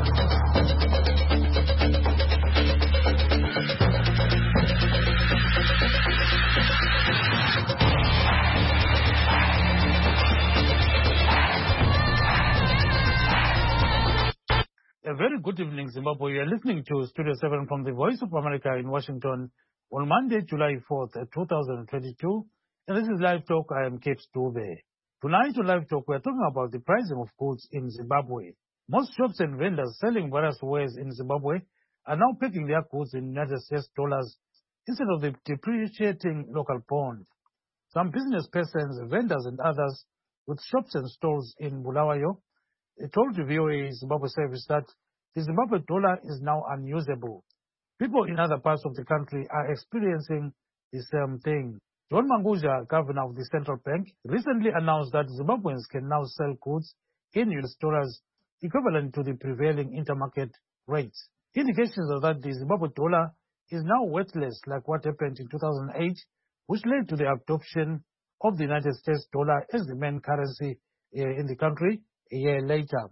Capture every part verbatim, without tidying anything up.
A very good evening, Zimbabwe. You are listening to Studio seven from the Voice of America in Washington on Monday, July fourth, two thousand twenty-two. And this is Live Talk. I am Cape Stube. Tonight on Live Talk, we are talking about the pricing of goods in Zimbabwe. Most shops and vendors selling various wares in Zimbabwe are now picking their goods in United States dollars instead of the depreciating local bond. Some business persons, vendors, and others with shops and stores in Bulawayo told the V O A Zimbabwe service that the Zimbabwe dollar is now unusable. People in other parts of the country are experiencing the same thing. John Manguja, governor of the central bank, recently announced that Zimbabweans can now sell goods in U S dollars equivalent to the prevailing intermarket rates. Indications are that the Zimbabwe dollar is now worthless, like what happened in two thousand eight, which led to the adoption of the United States dollar as the main currency uh, in the country a year later.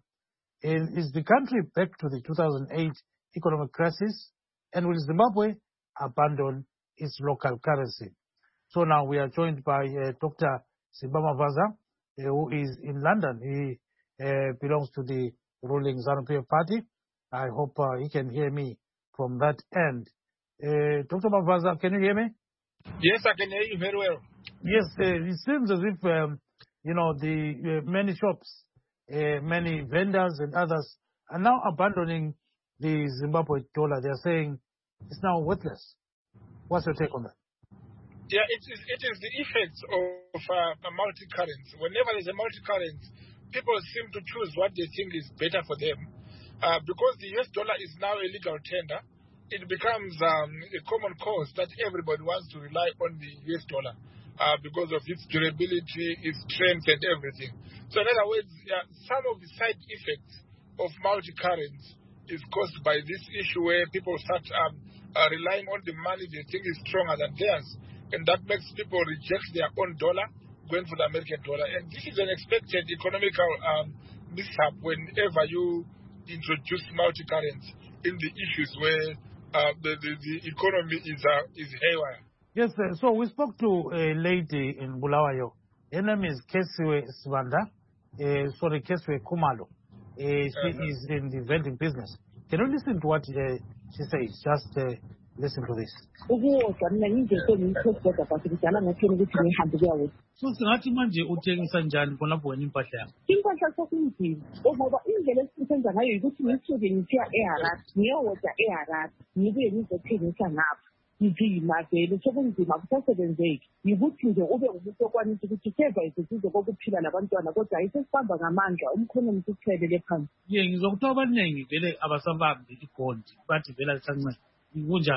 Is the country back to the two thousand eight economic crisis? And will Zimbabwe abandon its local currency? So now we are joined by uh, Doctor Simba Mavaza, uh, who is in London. He uh, belongs to the ruling ZANU-P F party. I hope uh, he can hear me from that end. Uh, Doctor Mavaza, can you hear me? Yes, I can hear you very well. Yes, uh, it seems as if, um, you know, the uh, many shops, Uh, many vendors and others are now abandoning the Zimbabwe dollar. They are saying it's now worthless. What's your take on that? Yeah, it is, it is the effects of uh, a multi-currency. Whenever there's a multi-currency, people seem to choose what they think is better for them. Uh, because the U S dollar is now a legal tender, it becomes um, a common cause that everybody wants to rely on the U S dollar uh, because of its durability, its strength, and everything. So in other words, yeah, some of the side effects of multi-currency is caused by this issue where people start um, uh, relying on the money they think is stronger than theirs, and that makes people reject their own dollar, going for the American dollar. And this is an expected economical um, mishap whenever you introduce multi-currency in the issues where uh, the, the, the economy is uh, is haywire. Yes, sir. So we spoke to a lady in Bulawayo. Her name is Kesiwe Swanda. Uh, sorry, Kesiwe Kumalo. Uh, she uh-huh. is in the vending business. Can you listen to what uh, she says? Just uh, listen to this. So singathi manje uthengisa njani khonapho wena impahla yakho? Impahla sokunzima ngoba indlela esisenza ngayo ukuthi ngisuke ngisiya eHarare ngiyowoda eHarare ngibuye ngizothengisa ngapha. Nzima vele sokunzima kusasebenzeki yikuthi nje ube umuntu okwanisa ukuthi seva isizo kokuphila labantwana kodwa ayisesihamba ngamandla umkhonomi usichelele phansi. Ye ngizokuthola abaningi vele abasabambi igondi bathi vele lisancane kunjalo.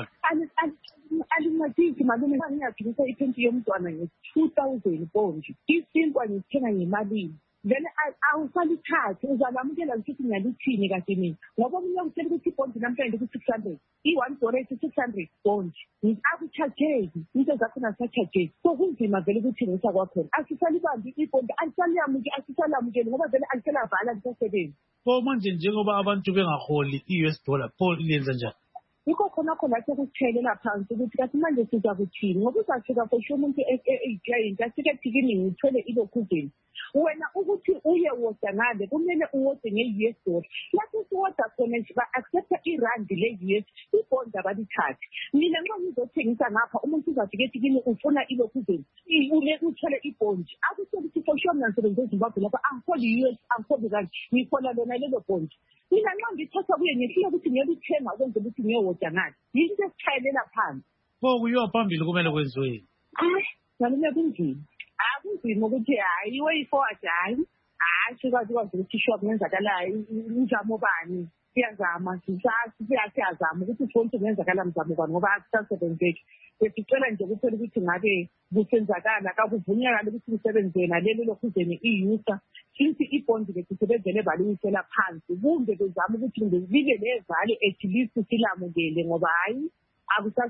Alincedisi malume ngiyaphilisa iphenti yomntwana nge-two thousand pondi isinkwa ngithenga ngemalini then awusalithathi uzalamukela ngithi ngiyalithini kade mina ngoba mina ngitshela ukuthi ipondi namhlanje ku-six hundred i-one dollar six hundred pondi akuchajeki into zakhona zisachajeki so kunzima vele ukuthengisa kwakhona asisalibambi ipondi asisalamukeli ngoba vele aliselavala lisasebenzi. Pho manje njengoba abantu bengaholi i-U S dollar pho lenza njani? Yikho khona khona sekuthelela phansi ukuthi kathi manje siza kuthini ngoba uzafika fosho umuntu e-client asike thikini ngithole ilokhuzeni wena ukuthi uye woda ngale kumele uwode nge-U S dollar lapho siwoda khona ba-accepta irandi le-U S ibond abalithathi mina nxa ngizothengisa ngapha umuntu uzafike thikini ufuna ilokhuzeni uthole ibondi akusokuthi fosho mina ngisebenze eZimbabwe lapha angiholi U S angiholi randi ngihola lona lelo bondi mina nxa ngithatha kuye ngifika ukuthi ngiyolithenga ukwenzela ukuthi ngiyowoda ngale yinto esichayelela phansi. Pho kuyiwa phambili kumele kwenziweni? Hayi ngalule kunzima akunzima ukuthi hayi iway forward hayi hayi sikwazi kwazi ukuthi shop ngenzakalayo umzamo bani siyazama siyazama ukuthi fonto ngenzakala mzamo bani ngoba akusasebenzeki besicela nje ukuthola ukuthi ngabe kusenzakala kakuvunyakala ukuthi kusebenze nalelo lokhuzeni i-user since ibond lethu sebenzele balisela phansi kumbe bezama ukuthi libe levali at least silamukele ngoba hayi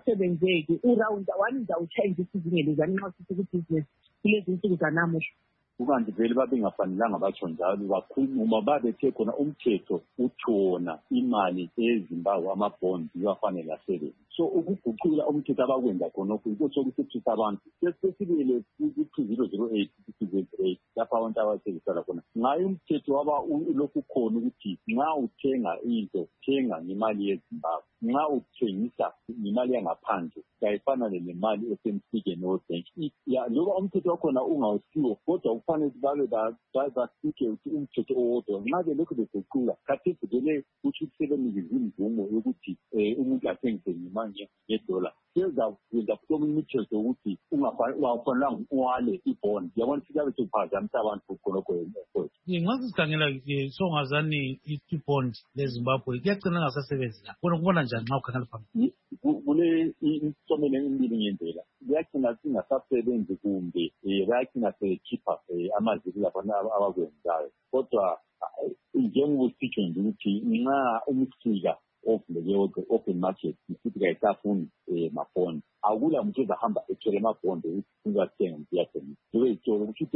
akusasebenzeki urawunda one zawuchange isizingele zanxa sithi business kulezi insuku zanamuhla. ukanti vele babengafanelanga batsho njalo kakhulu uma babethe khona umthetho utshona imali eZimbabwe amabhondi iwafanele asebenze. So ukuguqula umthetho abakwenza khonokho yikho sokusephisa abantu sesibile ku-two thousand eight two thousand eight lapho abantu abathengisela khona ngayo umthetho waba ulokhu khona ukuthi nxa uthenga into thenga ngemali yeZimbabwe, nxa uthengisa ngemali yangaphandle kayifanane nemali esemsikeni webhenki. Loba umthetho wakhona ungawusiwo kodwa kufanele babe basike ukuthi umthetho owodwa nxa belokhu beguqula khathesi vele kuthi kusebenzisa imvumo yokuthi umuntu athengise ngemali yedola sezakwenza kuhloma imithetho ukuthi ungafanelanga uwale ibhondi. Yabona sikabe sokuphazamisa abantu khonokho yemfowethu. Nxa sikhangela songazani i-bond leZimbabwe kuyagcina ngasasebenzi la bona kubona njani nxa ukhangela phambili? Kule insomelo emibili ngendlela kuyagcina singasasebenzi kumbe bayagcina sekhipha amaziko lapho abakwenzayo kodwa njengoba sitsho nje ukuthi nxa umsika ovuleke open market futhi kayisafuni mabhondi akula muntu ezahamba ethole amabhondi ukuthi uzathenga umuntu uyathenga lobe itolo ukuthi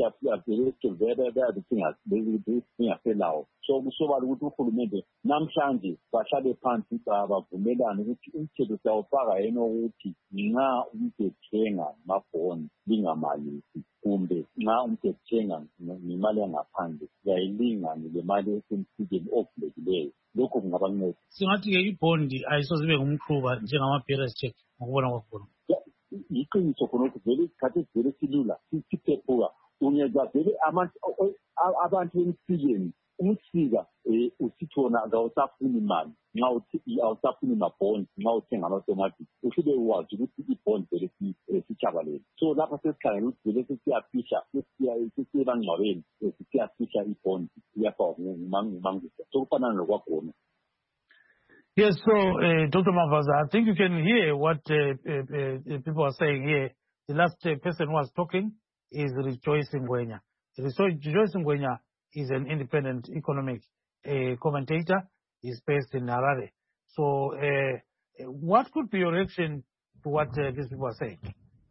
bayabesingafelawo. So kusobala ukuthi uhulumende namhlanje bahlale phansi bavumelane ukuthi umthetho siyawufaka yena ukuthi nxa umuntu ethenga amabhondi lingamalisi kumbe nxa umuntu ethenga ngemali yangaphandle kayilingane lemali esemsikeni ovulekileyo. Lokho kungabanceda. Singathi-ke ibhondi ayisoze ibe ngumkhuba njengama-bearers check ngokubona kwakhona. Yiqiniso khonokho vele isikhathi vele silula siphephuka ungeza vele abantu emsikeni umsika usithona akawusafuni imali nxa uthi awusafuni mabhondi nxa uthenga amatomati usuke uwazi ukuthi ibhondi vele sitshabalele. So lapha sesikhangela ukuthi vele sesiyafisha sesiyebangcwabeni sesiyafisha ibhondi iyafakwa ngumangisa sokufanana nokwakhona. Yes, so uh, Doctor Mavaza, I think you can hear what uh, uh, uh, people are saying here. The last uh, person who was talking is Rejoice Ngwenya. Rejoice Ngwenya is an independent economic uh, commentator. He's based in Harare. So uh, what could be your reaction to what uh, these people are saying?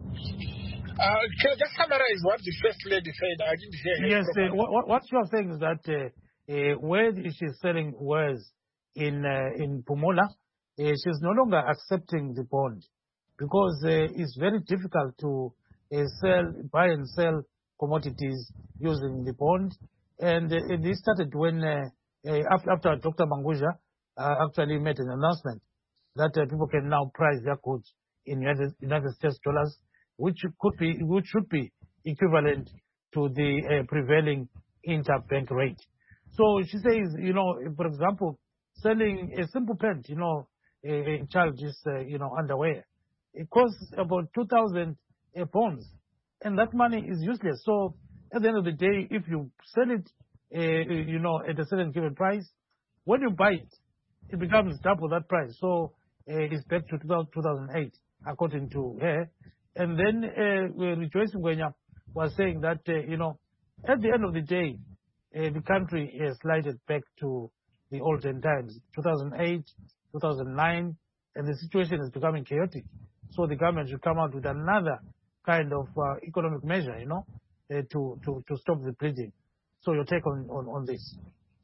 Uh, can I just summarize what the First Lady said? I didn't hear her. Yes, uh, what, what you are saying is that uh, uh, where she's selling wares in uh, in Pumula, uh, she's no longer accepting the bond because uh, it's very difficult to uh, sell, buy and sell commodities using the bond. And uh, this started when, uh, uh, after, after Doctor Mangudya uh, actually made an announcement that uh, people can now price their goods in United, United States dollars, which could be, which should be equivalent to the uh, prevailing interbank rate. So she says, you know, for example, selling a simple pant, you know, a, a child is, uh, you know, underwear. It costs about two thousand uh, pounds, and that money is useless. So at the end of the day, if you sell it, uh, you know, at a certain given price, when you buy it, it becomes double that price. So uh, it's back to two thousand eight, according to her. And then uh, Rejoice Ngwenya was saying that, uh, you know, at the end of the day, uh, the country has slided back to the olden times, two thousand eight, two thousand nine, and the situation is becoming chaotic. So the government should come out with another kind of uh, economic measure, you know, uh, to, to, to stop the bleeding. So your take on, on, on this?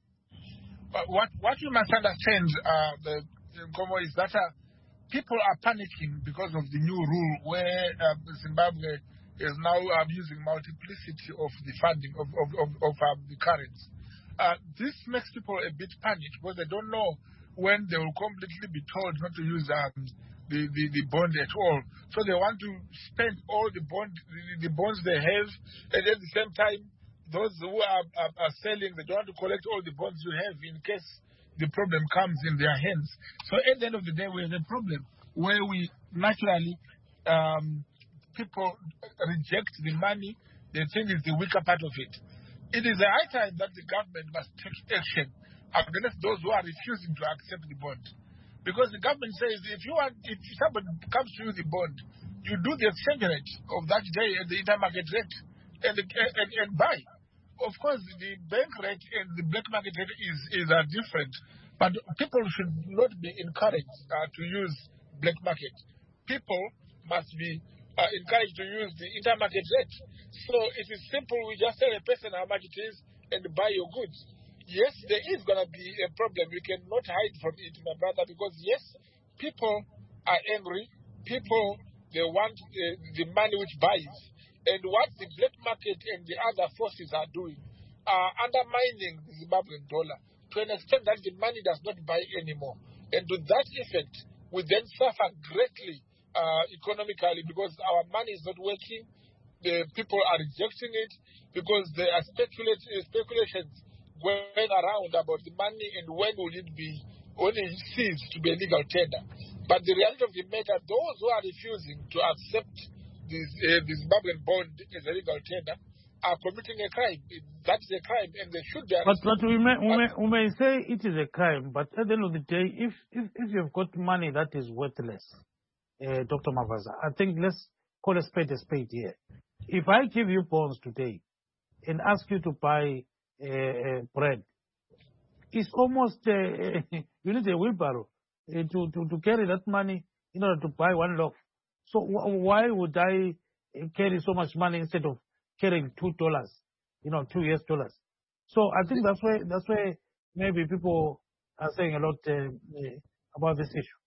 Uh, what what you must understand, uh, the, the Nkomo, is that uh, people are panicking because of the new rule where uh, Zimbabwe is now uh, using multiplicity of the funding of, of, of, of uh, the currency. Uh, this makes people a bit panicked because they don't know when they will completely be told not to use um, the, the, the bond at all. So they want to spend all the bond the, the bonds they have, and at the same time, those who are, are, are selling, they don't want to collect all the bonds you have in case the problem comes in their hands. So at the end of the day, we have a problem where we naturally, um, people reject the money they think is the weaker part of it. It is a high time that the government must take action against those who are refusing to accept the bond. Because the government says if you want, if somebody comes to you the bond, you do the exchange rate of that day at the intermarket rate and, and, and buy. Of course, the bank rate and the black market rate is, is uh, different, but people should not be encouraged uh, to use black market. People must be uh, encouraged to use the intermarket rate. So it is simple. We just tell a person how much it is and buy your goods. Yes, there is going to be a problem. We cannot hide from it, my brother, because yes, people are angry. People, they want uh, the money which buys. And what the black market and the other forces are doing are undermining the Zimbabwean dollar to an extent that the money does not buy anymore. And to that effect, we then suffer greatly uh, economically because our money is not working. The people are rejecting it because there are speculate, uh, speculations going around about the money and when will it be, when it cease to be a legal tender. But the reality of the matter, those who are refusing to accept this, uh, the Zimbabwean bond as a legal tender are committing a crime. That's a crime and they should be arrested. But, but we, may, we, may, we may say it is a crime, but at the end of the day, if, if, if you've got money that is worthless, uh, Doctor Mavaza, I think let's call a spade a spade here. If I give you bonds today and ask you to buy uh, uh, bread, it's almost, uh, you need a wheelbarrow uh, to, to, to carry that money in order to buy one loaf. So w- why would I carry so much money instead of carrying two dollars, you know, two U S dollars? So I think that's why that's why maybe people are saying a lot uh, uh, about this issue.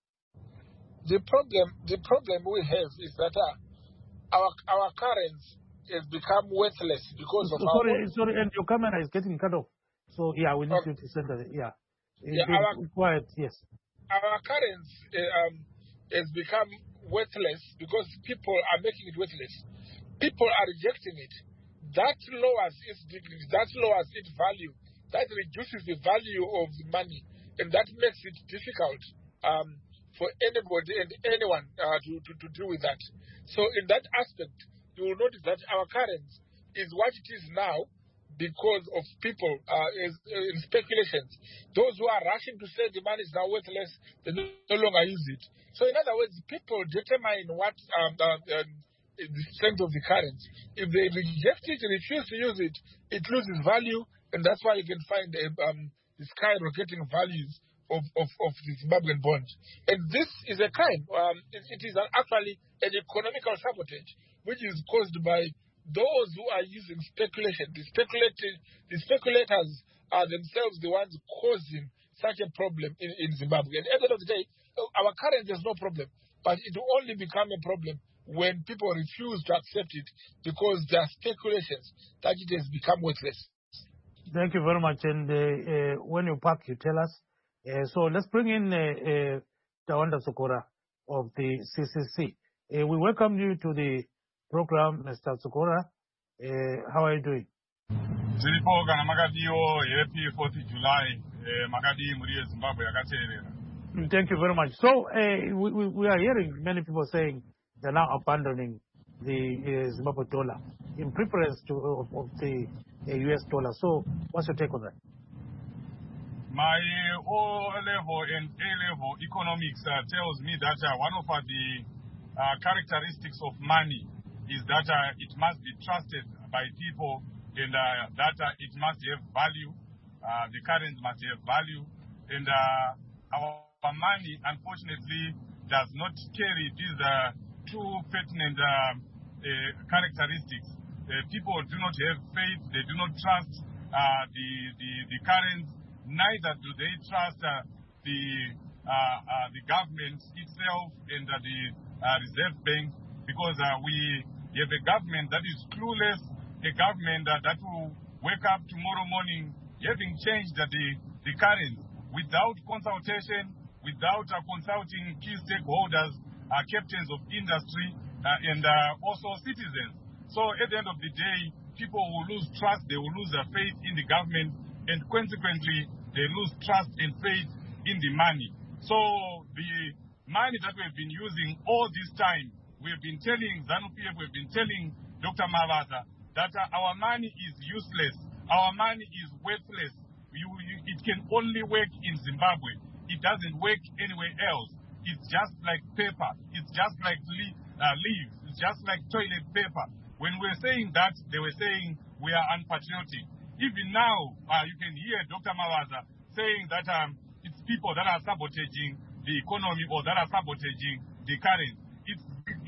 The problem, the problem we have is that uh, our our currency has become worthless because so, of sorry, our. Sorry, and your camera is getting cut off. So yeah, we need okay. you to center it. Yeah, yeah our, quiet. Yes. Our currency uh, um, has become worthless because people are making it worthless. People are rejecting it. That lowers its dignity, that lowers its value, that reduces the value of the money, and that makes it difficult um, for anybody and anyone uh, to, to, to deal with that. So in that aspect, you will notice that our currency is what it is now because of people uh, is, uh, in speculations. Those who are rushing to say the money is now worthless, they no longer use it. So in other words, people determine what um, uh, um, the strength of the currency. If they reject it, refuse to use it, it loses value, and that's why you can find uh, um, the skyrocketing values of, of, of the Zimbabwean bond. And this is a crime. Um, it, it is actually an economical sabotage, which is caused by those who are using speculation. The, the speculators are themselves the ones causing such a problem in, in Zimbabwe. And at the end of the day, our currency has no problem, but it will only become a problem when people refuse to accept it because there are speculations that it has become worthless. Thank you very much. And uh, uh, when you pack, you tell us. Uh, so let's bring in uh, uh, Tawanda Sokora of the C C C. Uh, we welcome you to the program, Mister Sokora. Uh, how are you doing? Thank you very much. So uh, we, we are hearing many people saying they're now abandoning the uh, Zimbabwe dollar in preference to of, of the uh, U S dollar. So what's your take on that? My O-level and A-level economics uh, tells me that uh, one of uh, the uh, characteristics of money is that uh, it must be trusted by people and uh, that uh, it must have value. Uh, the currency must have value. And uh, our, our money, unfortunately, does not carry these uh, two pertinent uh, uh, characteristics. Uh, people do not have faith. They do not trust uh, the, the, the currency. Neither do they trust uh, the uh, uh, the government itself and uh, the uh, Reserve Bank, because uh, we have a government that is clueless, a government uh, that will wake up tomorrow morning having changed uh, the, the currency without consultation, without uh, consulting key stakeholders, uh, captains of industry, uh, and uh, also citizens. So at the end of the day, people will lose trust, they will lose their faith in the government, and consequently, they lose trust and faith in the money. So the money that we've been using all this time, we've been telling ZANU-P F, we've been telling Doctor Mavaza that uh, our money is useless, our money is worthless. You, you, it can only work in Zimbabwe. It doesn't work anywhere else. It's just like paper. It's just like le- uh, leaves. It's just like toilet paper. When we were saying that, they were saying we are unpatriotic. Even now, uh, you can hear Doctor Mavaza saying that um, it's people that are sabotaging the economy or that are sabotaging the currency. It's,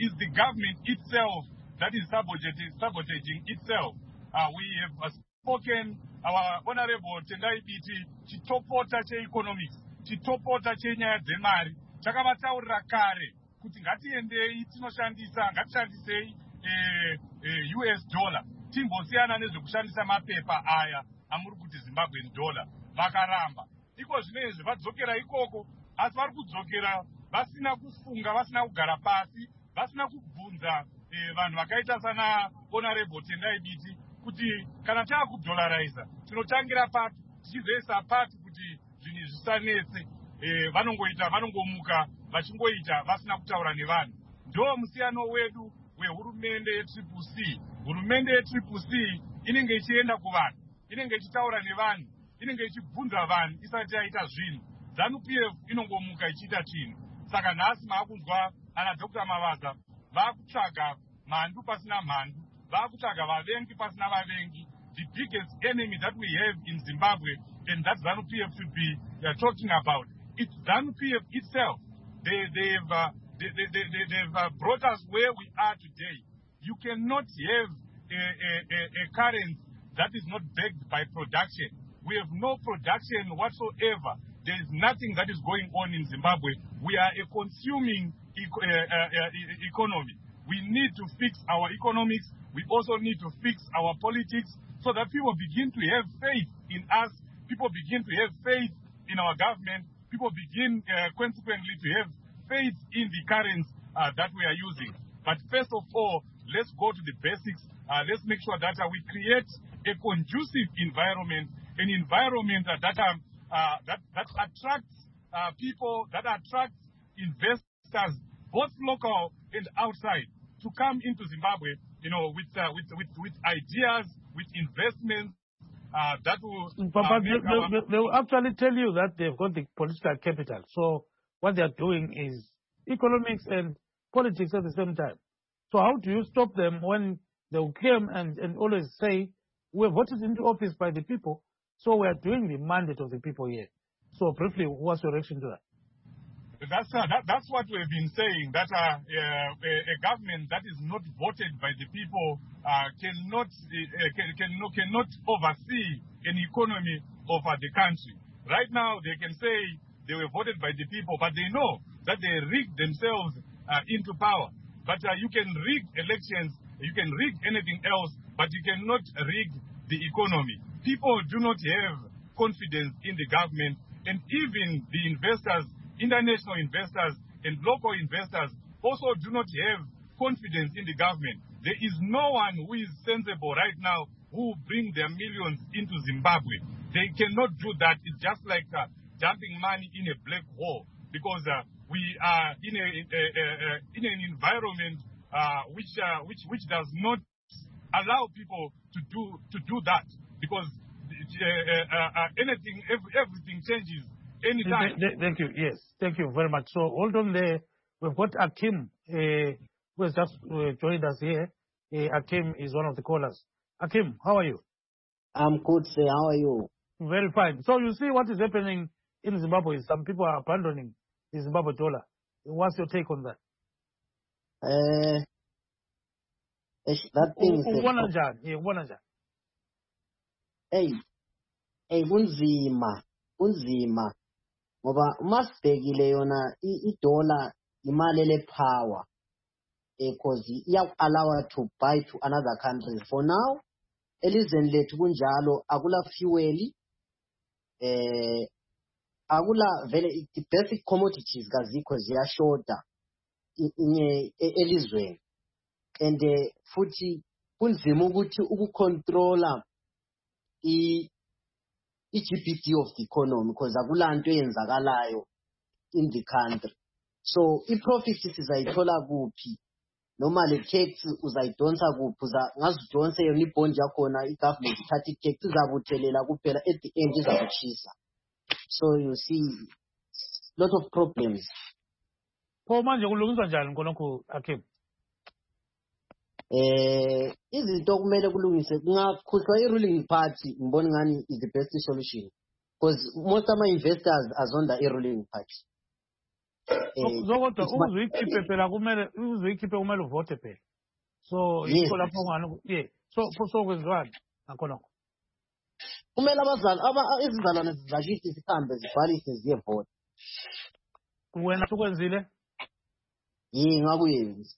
is the government itself that is sabotaging, sabotaging itself. Uh, we have uh, spoken, our Honorable Tendai Biti, chitopota che economics, chitopota che nyaya dzemari, chakavataurira kare, kuti ngatiendei tinoshandisa, ngatishandisei eh, eh, U S dollar, timbosiyana nezvekushandisa mapepa aya, amuri kuti Zimbabwean dollar, vakaramba. Iko zvinezvi vadzokera ikoko, asi vari kudzokera vasina kufunga, vasina kugara pasi, vasina kubvunza eh, vanhu vakaita sana Honorable Tendai Biti, kuti kana taakudolariza tinotangira pati tichizoisa pati kuti zvinhu zvisanetse eh, vanongoita vanongomuka vachingoita vasina kutaura nevanhu. Ndo musiyano wedu wehurumende yetriple C. Hurumende yetriple C inenge ichienda kuvanhu, inenge ichitaura nevanhu, inenge ichibvunza vanhu isati yaita zvinhu. ZANU-P F inongomuka ichiita chinhu. Saka nhasi maakunzwa ana Doctor Mavaza vaakutsvaga mhandu pasina mhandu, vaakutsvaga vavengi pasina vavengi. The biggest enemy that we have in Zimbabwe, and that ZANU-P F should be uh, talking about, it's ZANU-P F itself. They, they've, uh, they, they, they, they, they've uh, brought us where we are today. You cannot have a, a, a, a currency that is not backed by production. We have no production whatsoever. There is nothing that is going on in Zimbabwe. We are a consuming eco uh, uh, uh, economy. We need to fix our economics. We also need to fix our politics so that people begin to have faith in us. People begin to have faith in our government. People begin uh, consequently to have faith in the currency uh, that we are using. But first of all, let's go to the basics. Uh, let's make sure that uh, we create a conducive environment, an environment uh, that, um, uh, that, that attracts uh, people, that attracts investors, both local and outside, to come into Zimbabwe, you know, with uh, with, with with ideas, with investments uh, that will. But, uh, but they, our... they, they will actually tell you that they've got the political capital. So what they are doing is economics and politics at the same time. So how do you stop them when they will come and, and always say, we're voted into office by the people, so we are doing the mandate of the people here? So briefly, what's your reaction to that? That's uh, that, that's what we've been saying, that uh, uh, a, a government that is not voted by the people uh, cannot uh, can, can, cannot oversee an economy of uh, the country. Right now, they can say they were voted by the people, but they know that they rigged themselves uh, into power. But uh, you can rig elections, you can rig anything else, but you cannot rig the economy. People do not have confidence in the government, and even the investors, international investors and local investors, also do not have confidence in the government. There is no one who is sensible right now who will bring their millions into Zimbabwe. They cannot do that. It's just like uh, dumping money in a black hole, because uh, we are in a, a, a, a in an environment uh, which uh, which which does not allow people to do to do that, because uh, uh, uh, anything every, everything changes anytime. Thank you. Yes, thank you very much. So hold on there. We've got Akim, uh, who has just uh, joined us here. Uh, Akim is one of the callers. Akim, how are you? I'm good, sir. How are you? Very fine. So you see what is happening in Zimbabwe. Some people are abandoning the Zimbabwe dollar. What's your take on that? Uh, that thing is... Hey, hey, kunzima, kunzima. Ngoba masibhekile yona idola imali le power, because iya allow to buy to another country. For now, elizweni lethu kunjalo akula fuel, eh akula vele the basic commodities kazikho ziyashorta in elizweni, and futhi kunzima ukuthi ukucontrola i i-G D P of the economy, because akula nto eyenzakalayo in the country. So i-profit sizayithola kuphi, noma le tax uzayidonsa kuphi, ungazidonsa yona ibond yakhona i-government ithatha i-tax izabuthelela kuphela, at the end izakuchisa. So you see lot of problems. Pho manje kulungiswa njani khonokho Akim? Eh izinto kumele kulungise kungakhuhlwa i-ruling party, ngibona ngani is the best solution, because most of my investors are on the ruling party. Eh, Zokodwa it's my- uzuyikhiphe phela kumele uzuyikhiphe kumele uvote phela. So Yes. yikho lapho ngani yeah. So so kwenziwani nakhona. kumele abazali aba- izizalwane zakithi zihambe zibhalise ziyevota. Wena ukwenzile? Yini ngakuyenza?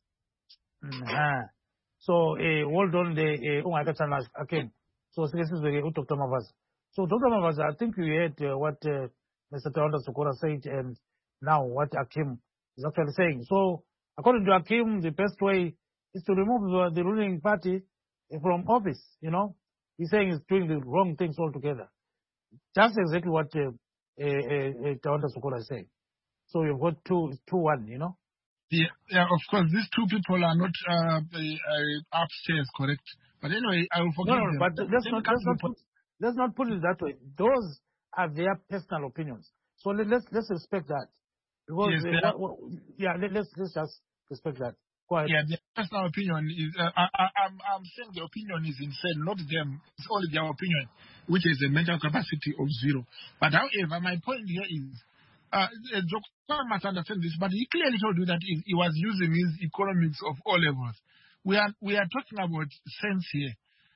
Mhm. So eh hold on the eh ungakathana again. So sike sizwe ke uDr Mavazi. So Doctor Mavazi, I think you heard uh, what uh, Mister Tawanda Sokora said and now what Akim is actually saying. So according to Akim, the best way is to remove the, the ruling party from office, you know. He's saying he's doing the wrong things altogether. Just exactly what uh, uh, uh, Tawanda Sokora is saying. So you've got two, two, one, you know. Yeah, yeah, of course, these two people are not uh, uh, upstairs, correct? But anyway, I will forgive No, no, them. but let's Let not, me come let's to not the put, let's not put it that way. Those are their personal opinions. So let, let's let's respect that. Because Yes, uh, they are- what, what, yeah, let, let's let's just respect that. Go ahead. Yeah, their personal opinion is. Uh, I, I, I'm, I'm saying the opinion is insane, not them. It's only their opinion, which is a mental capacity of zero. But however, my point here is, uh, Jokwa must understand this, but he clearly told you that he, he was using his economics of all levels. We are we are talking about sense here.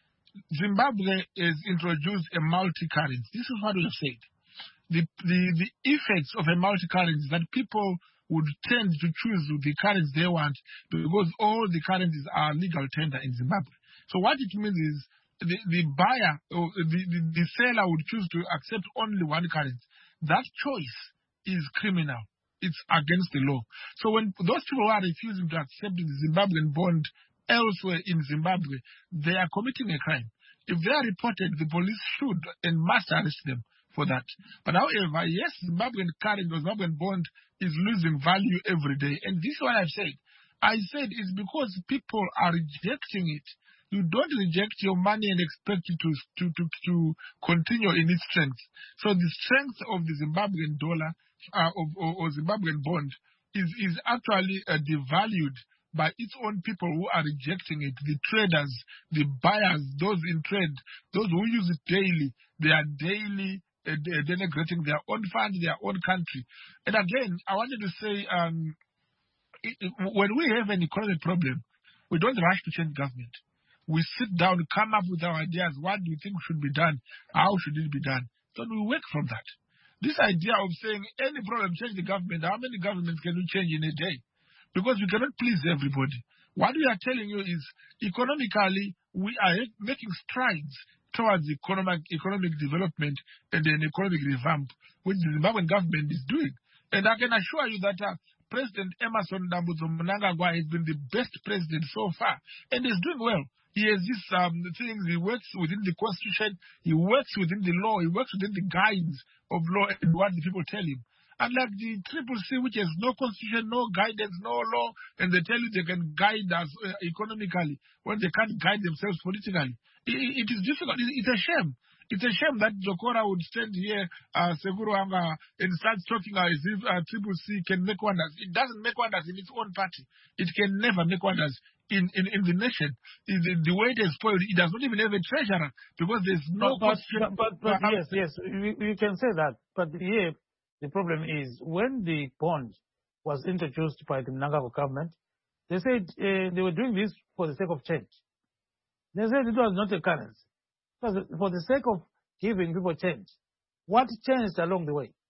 Zimbabwe has introduced a multi-currency. This is what we have said. The, the, the effects of a multi-currency is that people would tend to choose the currency they want because all the currencies are legal tender in Zimbabwe. So what it means is the, the buyer or the, the, the seller would choose to accept only one currency. That choice is criminal. It's against the law. So when those people are refusing to accept the Zimbabwean bond elsewhere in Zimbabwe, they are committing a crime. If they are reported, the police should and must arrest them for that. But however, yes, Zimbabwean currency or Zimbabwean bond is losing value every day. And this is what I've said. I said it's because people are rejecting it. You don't reject your money and expect it to, to, to, to continue in its strength. So the strength of the Zimbabwean dollar uh, of, or, or Zimbabwean bond is, is actually uh, devalued by its own people who are rejecting it, the traders, the buyers, those in trade, those who use it daily. They are daily uh, denigrating their own fund, their own country. And again, I wanted to say, um, it, it, when we have an economic problem, we don't rush to change government. We sit down, come up with our ideas. What do you think should be done? How should it be done? Then we work from that. This idea of saying any problem, change the government, how many governments can we change in a day? Because we cannot please everybody. What we are telling you is, economically, we are making strides towards economic, economic development and an economic revamp, which the Zimbabwean government is doing. And I can assure you that uh, President Emerson Dambudzo Mnangagwa has been the best president so far, and is doing well. He has these um, things, he works within the constitution, he works within the law, he works within the guides of law and what the people tell him. Unlike the Triple C, which has no constitution, no guidance, no law, and they tell you they can guide us uh, economically when they can't guide themselves politically. It, it is difficult. It, it's a shame. It's a shame that Jokora would stand here, uh, Seguro Anga, and start talking as if uh, Triple C can make wonders. It doesn't make wonders in its own party. It can never make wonders in, in, in the nation. The, the way it is spoiled, it does not even have a treasurer because there's no But, constitution. but, but, but yes, yes, you, you can say that. But here, the problem is when the bond was introduced by the Mnangagwa government, they said uh, they were doing this for the sake of change. They said it was not a currency. It was for the sake of giving people change. What changed along the way?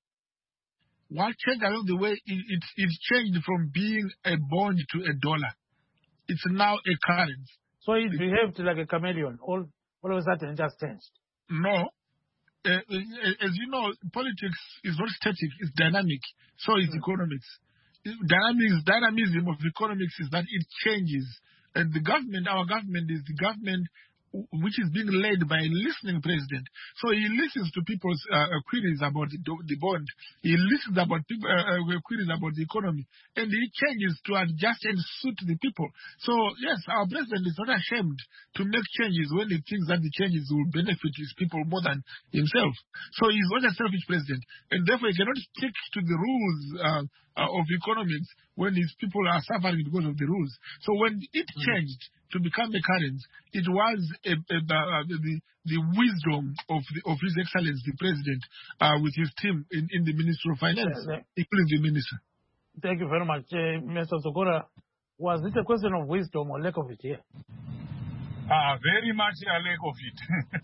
What changed along the way, it, it, it changed from being a bond to a dollar. It's now a currency. So it behaved like a chameleon. All, all of a sudden it just changed. No. Uh, as you know, politics is not static, it's dynamic. So is mm. economics. Dynamics, dynamism of economics is that it changes. And the government, our government is the government which is being led by a listening president. So he listens to people's uh, queries about the, the bond. He listens about people, uh, uh, queries about the economy. And he changes to adjust and suit the people. So, yes, our president is not ashamed to make changes when he thinks that the changes will benefit his people more than himself. So he's not a selfish president. And therefore he cannot stick to the rules uh, uh, of economics when his people are suffering because of the rules. So when it changed to become a currency, it was a, a, a, the, the wisdom of, the, of His Excellency, the President, uh, with his team in, in the Ministry of Finance, yeah, yeah. including the Minister. Thank you very much, uh, Mister Sokora. Was it a question of wisdom or lack of it here? Uh, very much a lack of it.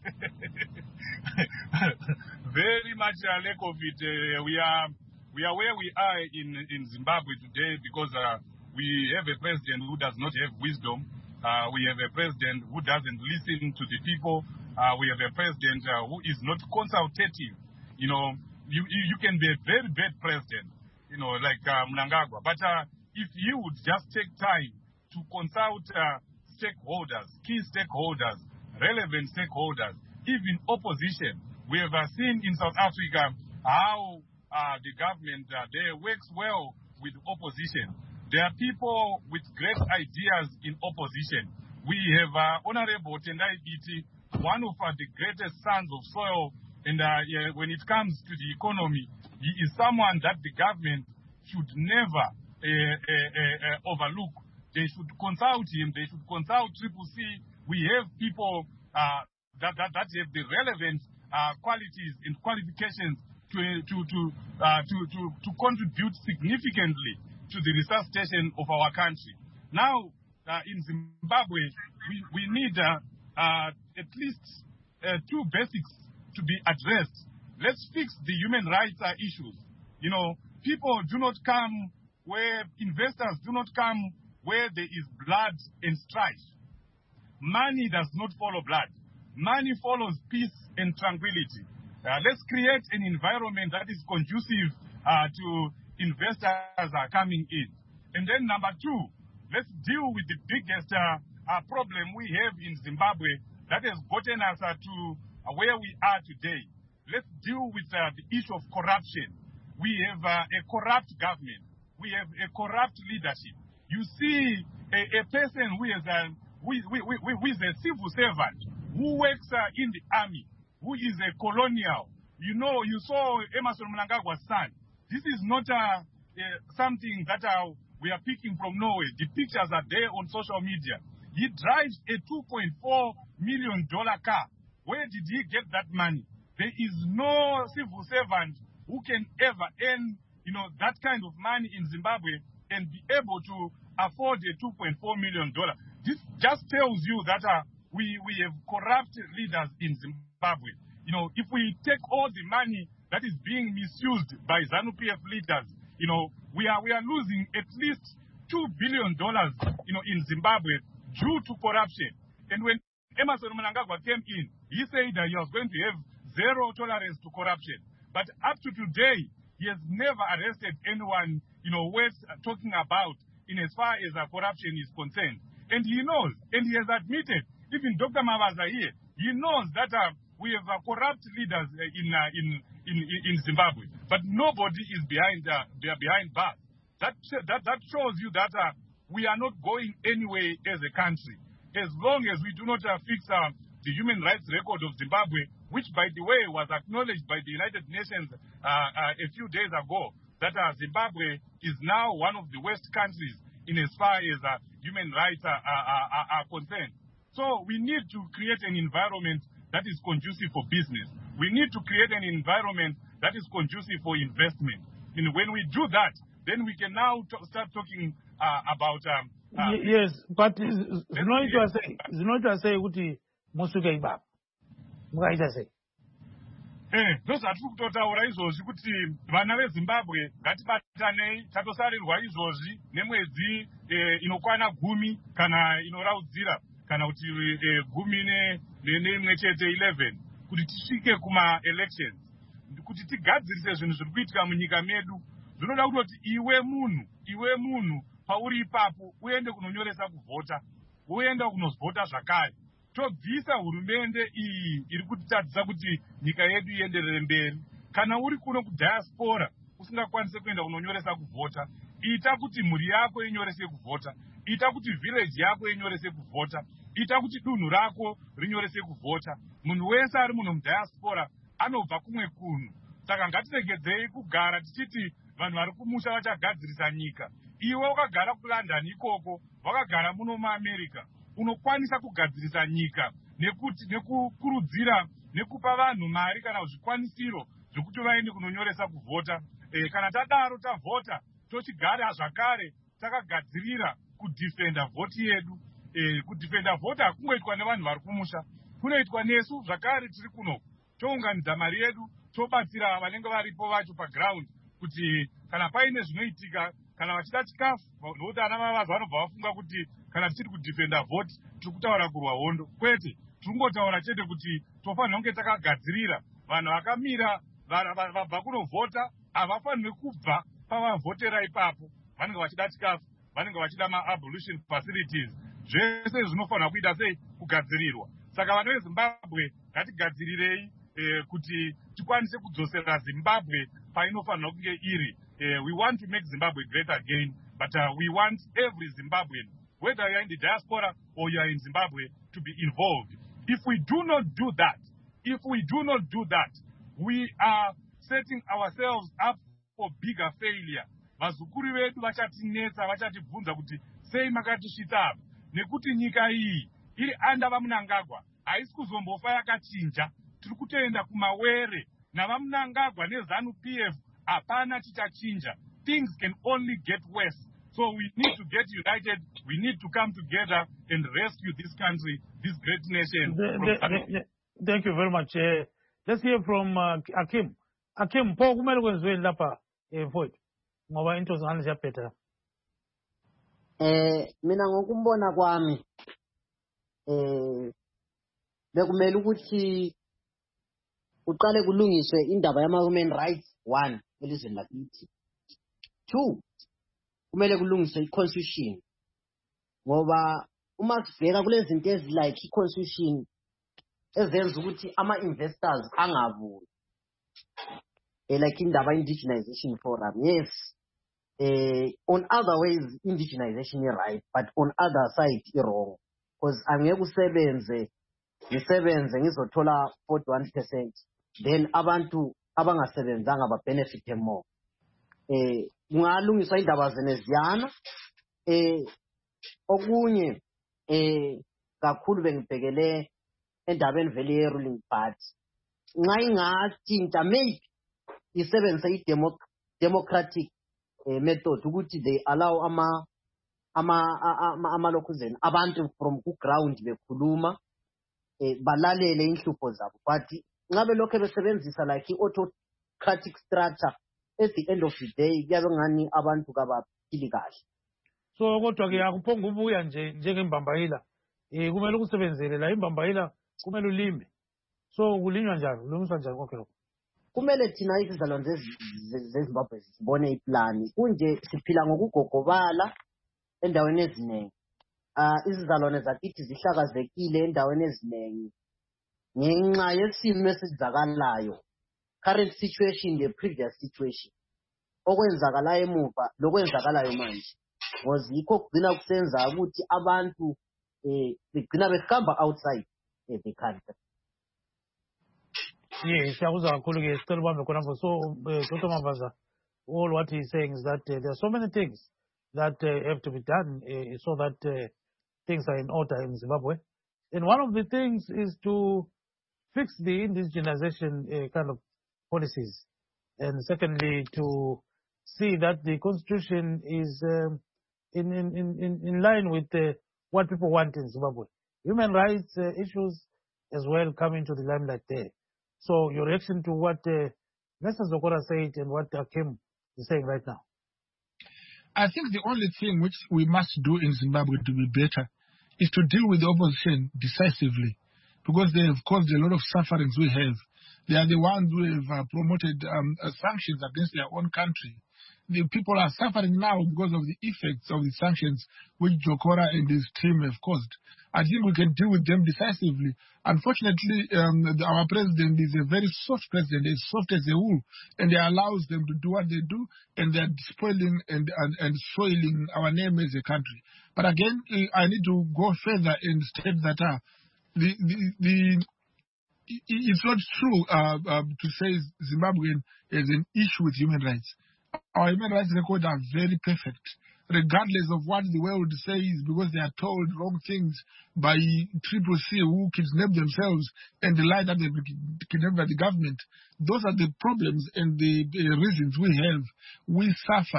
Very much a lack of it. Uh, we are we are where we are in, in Zimbabwe today because uh, we have a president who does not have wisdom. Uh, we have a president who doesn't listen to the people. Uh, we have a president uh, who is not consultative. You know, you, you, you can be a very bad president, you know, like uh, Mnangagwa. But uh, if you would just take time to consult uh, stakeholders, key stakeholders, relevant stakeholders, even opposition. We have uh, seen in South Africa how uh, the government uh, there works well with opposition. There are people with great ideas in opposition. We have uh, Honorable Tendai Biti, one of uh, the greatest sons of soil, and uh, yeah, when it comes to the economy, he is someone that the government should never uh, uh, uh, overlook. They should consult him. They should consult Triple C. We have people uh, that, that that have the relevant uh, qualities and qualifications to to to, uh, to to to contribute significantly to the resuscitation of our country. Now, uh, in Zimbabwe, we we need uh, uh, at least uh, two basics to be addressed. Let's fix the human rights uh, issues. You know, people do not come where investors do not come where there is blood and strife. Money does not follow blood. Money follows peace and tranquility. Uh, let's create an environment that is conducive uh, to investors are coming in. And then number two, let's deal with the biggest uh, uh, problem we have in Zimbabwe that has gotten us uh, to uh, where we are today. Let's deal with uh, the issue of corruption. We have uh, a corrupt government. We have a corrupt leadership. You see a, a person who is a, who, who, who, who is a civil servant, who works uh, in the army, who is a colonial. You know, you saw Emmerson Mnangagwa's son. This is not uh, uh, something that uh, we are picking from nowhere. The pictures are there on social media. He drives a two point four million dollars car. Where did he get that money? There is no civil servant who can ever earn, you know, that kind of money in Zimbabwe and be able to afford a two point four million dollars. This just tells you that uh, we, we have corrupt leaders in Zimbabwe. You know, if we take all the money that is being misused by ZANU-P F leaders, you know, we are we are losing at least two billion dollars, you know, in Zimbabwe due to corruption. And when Emmerson Mnangagwa came in, he said that he was going to have zero tolerance to corruption. But up to today, he has never arrested anyone, you know, worth talking about in as far as uh, corruption is concerned. And he knows, and he has admitted, even Doctor Mavaza here, he knows that uh, we have uh, corrupt leaders uh, in, uh, in in in Zimbabwe, but nobody is behind uh, they are behind bars. That that that shows you that uh, we are not going anywhere as a country, as long as we do not uh, fix uh, the human rights record of Zimbabwe, which, by the way, was acknowledged by the United Nations uh, uh, a few days ago, that uh, Zimbabwe is now one of the worst countries in as far as uh, human rights are, are, are, are concerned. So we need to create an environment that is conducive for business. We need to create an environment that is conducive for investment. And when we do that, then we can now t- start talking uh, about... Um, uh, yes, but zinoitwa sei zinoitwa sei kuti musuke ibaba mukaita sei eh ndozvatiri kutotaura izvozvi kuti vana veZimbabwe ngatibatanei tatosarirwa izvozvi nemwedzi eh, inokwana gumi kana inoraudzira kana kuti eh, gumi neimwe chete eleven kuti tisvike kuma-elections kuti tigadzirise zvinhu zviri kuitika munyika medu. Zvinoda kutoti iwe munhu iwe munhu pauri ipapo uende kunonyoresa kuvhota, uenda kunozvota zvakare, tobvisa hurumende iyi iri kutitadzisa kuti nyika yedu ienderere mberi. Kana uri kuno kudiaspora usingakwanise kuenda kunonyoresa kuvhota, ita kuti mhuri yako inyorese kuvhota, ita kuti village yako inyorese kuvhota, ita kuti dunhu rako rinyorese kuvhota. Munhu wese ari muno mudiaspora anobva kumwe kunhu. Saka ngatiregedzei kugara tichiti vanhu vari kumusha vachagadzirisa nyika. Iwe wakagara kuLondon ikoko, wakagara muno muAmerica, unokwanisa kugadzirisa nyika nekuti nekukurudzira nekupa vanhu mari kana zvikwanisiro zvokuti vaende kunonyoresa kuvhota. E, kana tadaro tavhota tochigara zvakare takagadzirira kudefenda vhoti yedu. Eh, kudefenda vhoti hakungoitwa nevanhu vari kumusha, kunoitwa nesu zvakare tiri kuno, tounganidza mari yedu, tobatsira vanenge varipo vacho paground kuti kana paine zvinoitika, kana vachida chikafu, nokuti ana mavazi vanobva vafunga kuti kana tichiri kudefenda vhoti tiri kutaura kurwa hondo. Kwete, tiringotaura chete kuti tofanira kunge takagadzirira vanhu vakamira vabva kunovhota havafanirwi kubva pavavhotera ipapo, vanenge vachida chikafu, vanenge vachida ma-abolition facilities, zvese zvinofanira kuita sei kugadzirirwa. Saka vana veZimbabwe ngatigadzirirei eh, kuti tikwanise kudzosera Zimbabwe painofanira kunge iri. Eh, we want to make Zimbabwe great again, but uh, we want every Zimbabwean, whether you are in the diaspora or you are in Zimbabwe, to be involved. If we do not do that, if we do not do that, we are setting ourselves up for bigger failure. Vazukuru vedu vachatinetsa, vachatibvunza kuti sei makatisvitsa apa, nekuti nyika iyi iri anda vaMnangagwa haisi kuzombofa yakachinja, tiri kutoenda kumawere navaMnangagwa neZANU P F hapana chichachinja. Things can only get worse. So we need to get united, we need to come together and rescue this country, this great nation. The, the, the, the, thank you very much. Uh, let's hear from uh, Akim. Akim, po kumele kwenziwe lapha mfowethu ngoba into zingane ziyabheda. Eh mina ngokumbona kwami eh bekumele ukuthi uqale kulungiswe indaba yama human rights one elizweni lakithi. Two, kumele kulungiswe i-constitution ngoba uma sibheka kulezi zinto ezi like i-constitution ezenza ukuthi ama-investors angabuyi. Eh, like indaba indigenization forum, yes. Eh, on other ways, indigenization is right, but on other side, is wrong. Because angeke usebenze, ngisebenze ngizothola forty-one percent, then abantu abangasebenzanga ba benefit more. Eh, kungalungiswa indaba zeneziyana. Eh, okunye eh kakhulu bengibhekele endabeni vele ye ruling party. Nxa ingathinta maybe isebenzise i-democratic uh, method ukuthi they allow ama ama ama amalokuzeni abantu from ku ground bekhuluma eh, balalele inhlupho zabo, but ngabe lokho besebenzisa like i-autocratic structure, at the end of the day kuyabe ngani abantu kabaphili kahle. So kodwa ke akuphonga ubuya nje njengembambayila eh kumele ukusebenzele la imbambayila kumele ulime. So kulinywa njani, ulungiswa njani konke lokho? Kumele thina izizalwane zeZimbabwe sibone iplani kunje siphila ngokugogobala endaweni eziningi. Ah izizalwane zakithi zihlakazekile endaweni eziningi ngenxa yesimo esizakalayo, current situation, the previous situation, okwenzakala emuva lokwenzakalayo manje, ngoba yikho kugcina kusenza ukuthi abantu eh begcina behamba outside the country. Yes, I was still one. So, Doctor Mavaza, all what he's saying is that uh, there are so many things that uh, have to be done uh, so that uh, things are in order in Zimbabwe. And one of the things is to fix the indigenization uh, kind of policies. And secondly, to see that the constitution is um, in, in, in, in line with uh, what people want in Zimbabwe. Human rights uh, issues as well come into the limelight there. So your reaction to what uh, Mister Zokora said and what Akim is saying right now? I think the only thing which we must do in Zimbabwe to be better is to deal with the opposition decisively, because they have caused a lot of sufferings we have. They are the ones who have uh, promoted um, uh, sanctions against their own country. The people are suffering now because of the effects of the sanctions which Zokora and his team have caused. I think we can deal with them decisively. Unfortunately, um, the, our president is a very soft president, as soft as a wool, and he allows them to do what they do, and they're spoiling and, and, and soiling our name as a country. But again, I need to go further and state that uh, the, the, the, it's not true uh, uh, to say Zimbabwe is an issue with human rights. Our human rights records are very perfect, regardless of what the world says, because they are told wrong things by Triple C who kidnap themselves and the lie that they kidnapped by the government. Those are the problems and the, the reasons we have. We suffer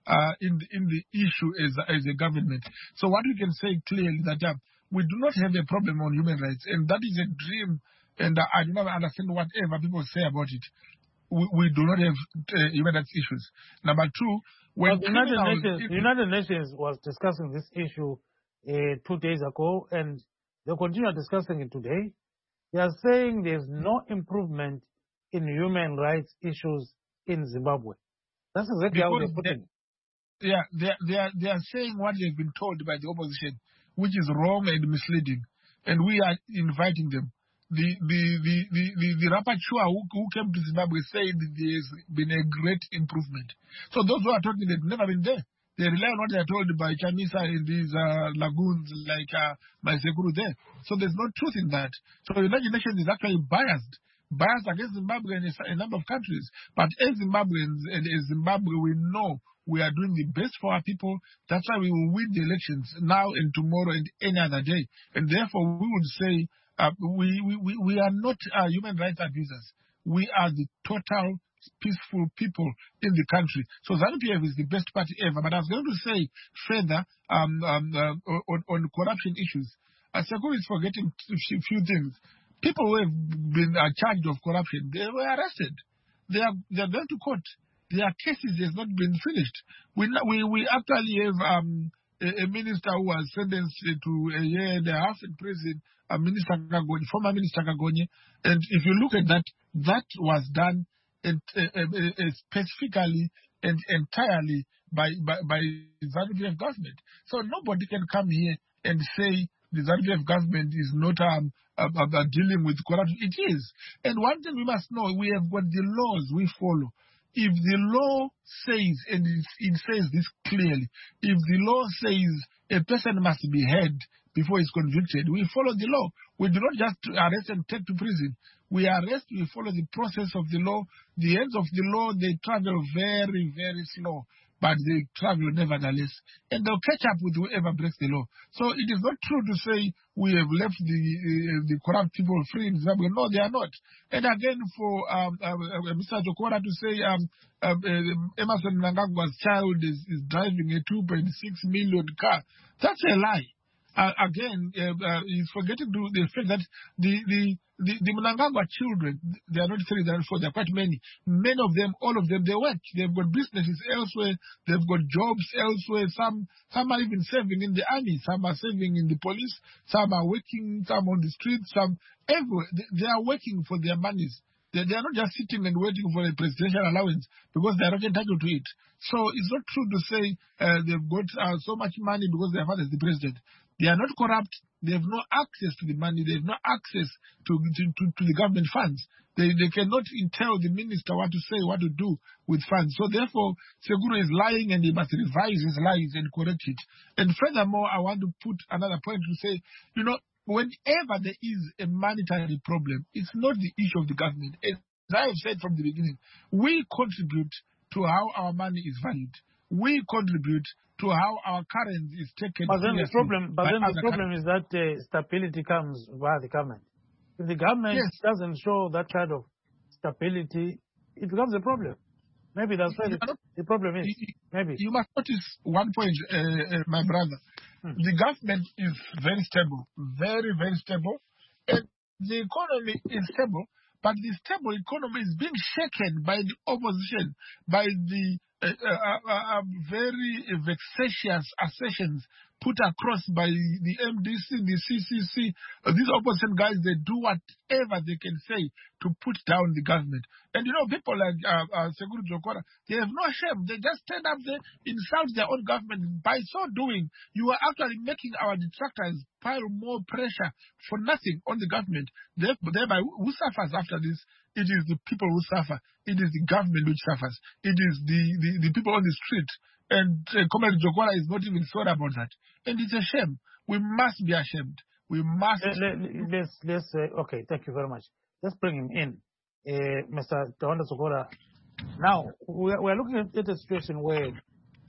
uh, in the, in the issue as as a government. So what we can say clearly that uh, we do not have a problem on human rights, and that is a dream. And uh, I do not understand whatever people say about it. We, we do not have uh, human rights issues. Number two, when well, the United Nations, people, the United Nations was discussing this issue uh, two days ago, and they continue discussing it today. They are saying there's no improvement in human rights issues in Zimbabwe. That's exactly how they're putting it. Yeah, they, they, are, they are saying what they've been told by the opposition, which is wrong and misleading. And we are inviting them. The the the the, the, the rapporteur who, who came to Zimbabwe said there's been a great improvement. So those who are talking, they've never been there. They rely on what they are told by Chamisa in these uh, lagoons like uh, Maisekuru there. So there's no truth in that. So the United Nations is actually biased, biased against Zimbabwe and a number of countries. But as Zimbabweans and as Zimbabwe, we know we are doing the best for our people. That's why we will win the elections now and tomorrow and any other day. And therefore, we would say uh, we, we, we are not uh, human rights abusers. We are the total peaceful people in the country. So ZANU-P F is the best party ever. But I was going to say further um, um, uh, on, on corruption issues. Uh, Sekuru is forgetting a few things. People who have been uh, charged of corruption, they were arrested. They are, they are going to court. Their cases has not been finished. We we, we actually have um, a, a minister who was sentenced to a year and a half in prison, a Minister Kagonye, former Minister Kagonye. And if you look at that, that was done and, uh, uh, specifically and entirely by by, by the ZANU-P F government. So nobody can come here and say the ZANU-P F government is not um, uh, uh, dealing with corruption. It is. And one thing we must know, we have got the laws we follow. If the law says, and it says this clearly, if the law says a person must be heard before he's convicted, we follow the law. We do not just arrest and take to prison. We arrest, we follow the process of the law. The ends of the law, they travel very, very slow, but they travel nevertheless. And they'll catch up with whoever breaks the law. So it is not true to say we have left the uh, the corrupt people free in Zimbabwe. No, they are not. And again, for um, uh, uh, Mister Jokora to say um, uh, uh, Emerson Mnangagwa's child is, is driving a two point six million car, that's a lie. Uh, again, uh, uh, he's forgetting to the fact that the the the, the Mnangagwa children, they are not three, they are four, they are quite many. Many of them, all of them, they work. They've got businesses elsewhere. They've got jobs elsewhere. Some some are even serving in the army. Some are serving in the police. Some are working. Some on the streets. Some everywhere. They, they are working for their monies. They, they are not just sitting and waiting for a presidential allowance because they are not entitled to it. So it's not true to say uh, they've got uh, so much money because their father is the president. They are not corrupt. They have no access to the money. They have no access to, to, to, to the government funds. They, they cannot tell the minister what to say, what to do with funds. So therefore, Seguro is lying and he must revise his lies and correct it. And furthermore, I want to put another point to say, you know, whenever there is a monetary problem, it's not the issue of the government. As I have said from the beginning, we contribute to how our money is valued. We contribute to how our currency is taken. But then the problem, but then the problem is that uh, stability comes via the government. If the government yes. doesn't show that kind of stability, it becomes a problem. Maybe that's where the, the problem is. You, Maybe you must notice one point, uh, uh, my brother. Hmm. The government is very stable, very very stable, and the economy is stable. But the stable economy is being shaken by the opposition, by the uh, uh, uh, uh, very vexatious assertions put across by the M D C, the C C C. Uh, these opposition guys, they do whatever they can say to put down the government. And you know, people like uh, uh, Seguro Jokora, they have no shame. They just stand up there, insult their own government. By so doing, you are actually making our detractors pile more pressure for nothing on the government. Thereby, who suffers after this? It is the people who suffer. It is the government which suffers. It is the, the, the people on the street. And uh, Comrade Jokora is not even sorry about that. And it's a shame. We must be ashamed. We must. Let, let, let's, let's, uh, okay, thank you very much. Let's bring him in. Uh, Mister Tawanda Jokora. Now, we are, we are looking at a situation where uh,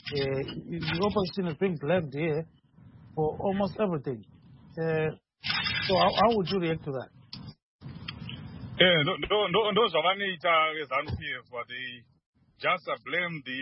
the opposition is being blamed here for almost everything. Uh, so how, how would you react to that? Yeah, those are many ZANU-P F, but they just blame the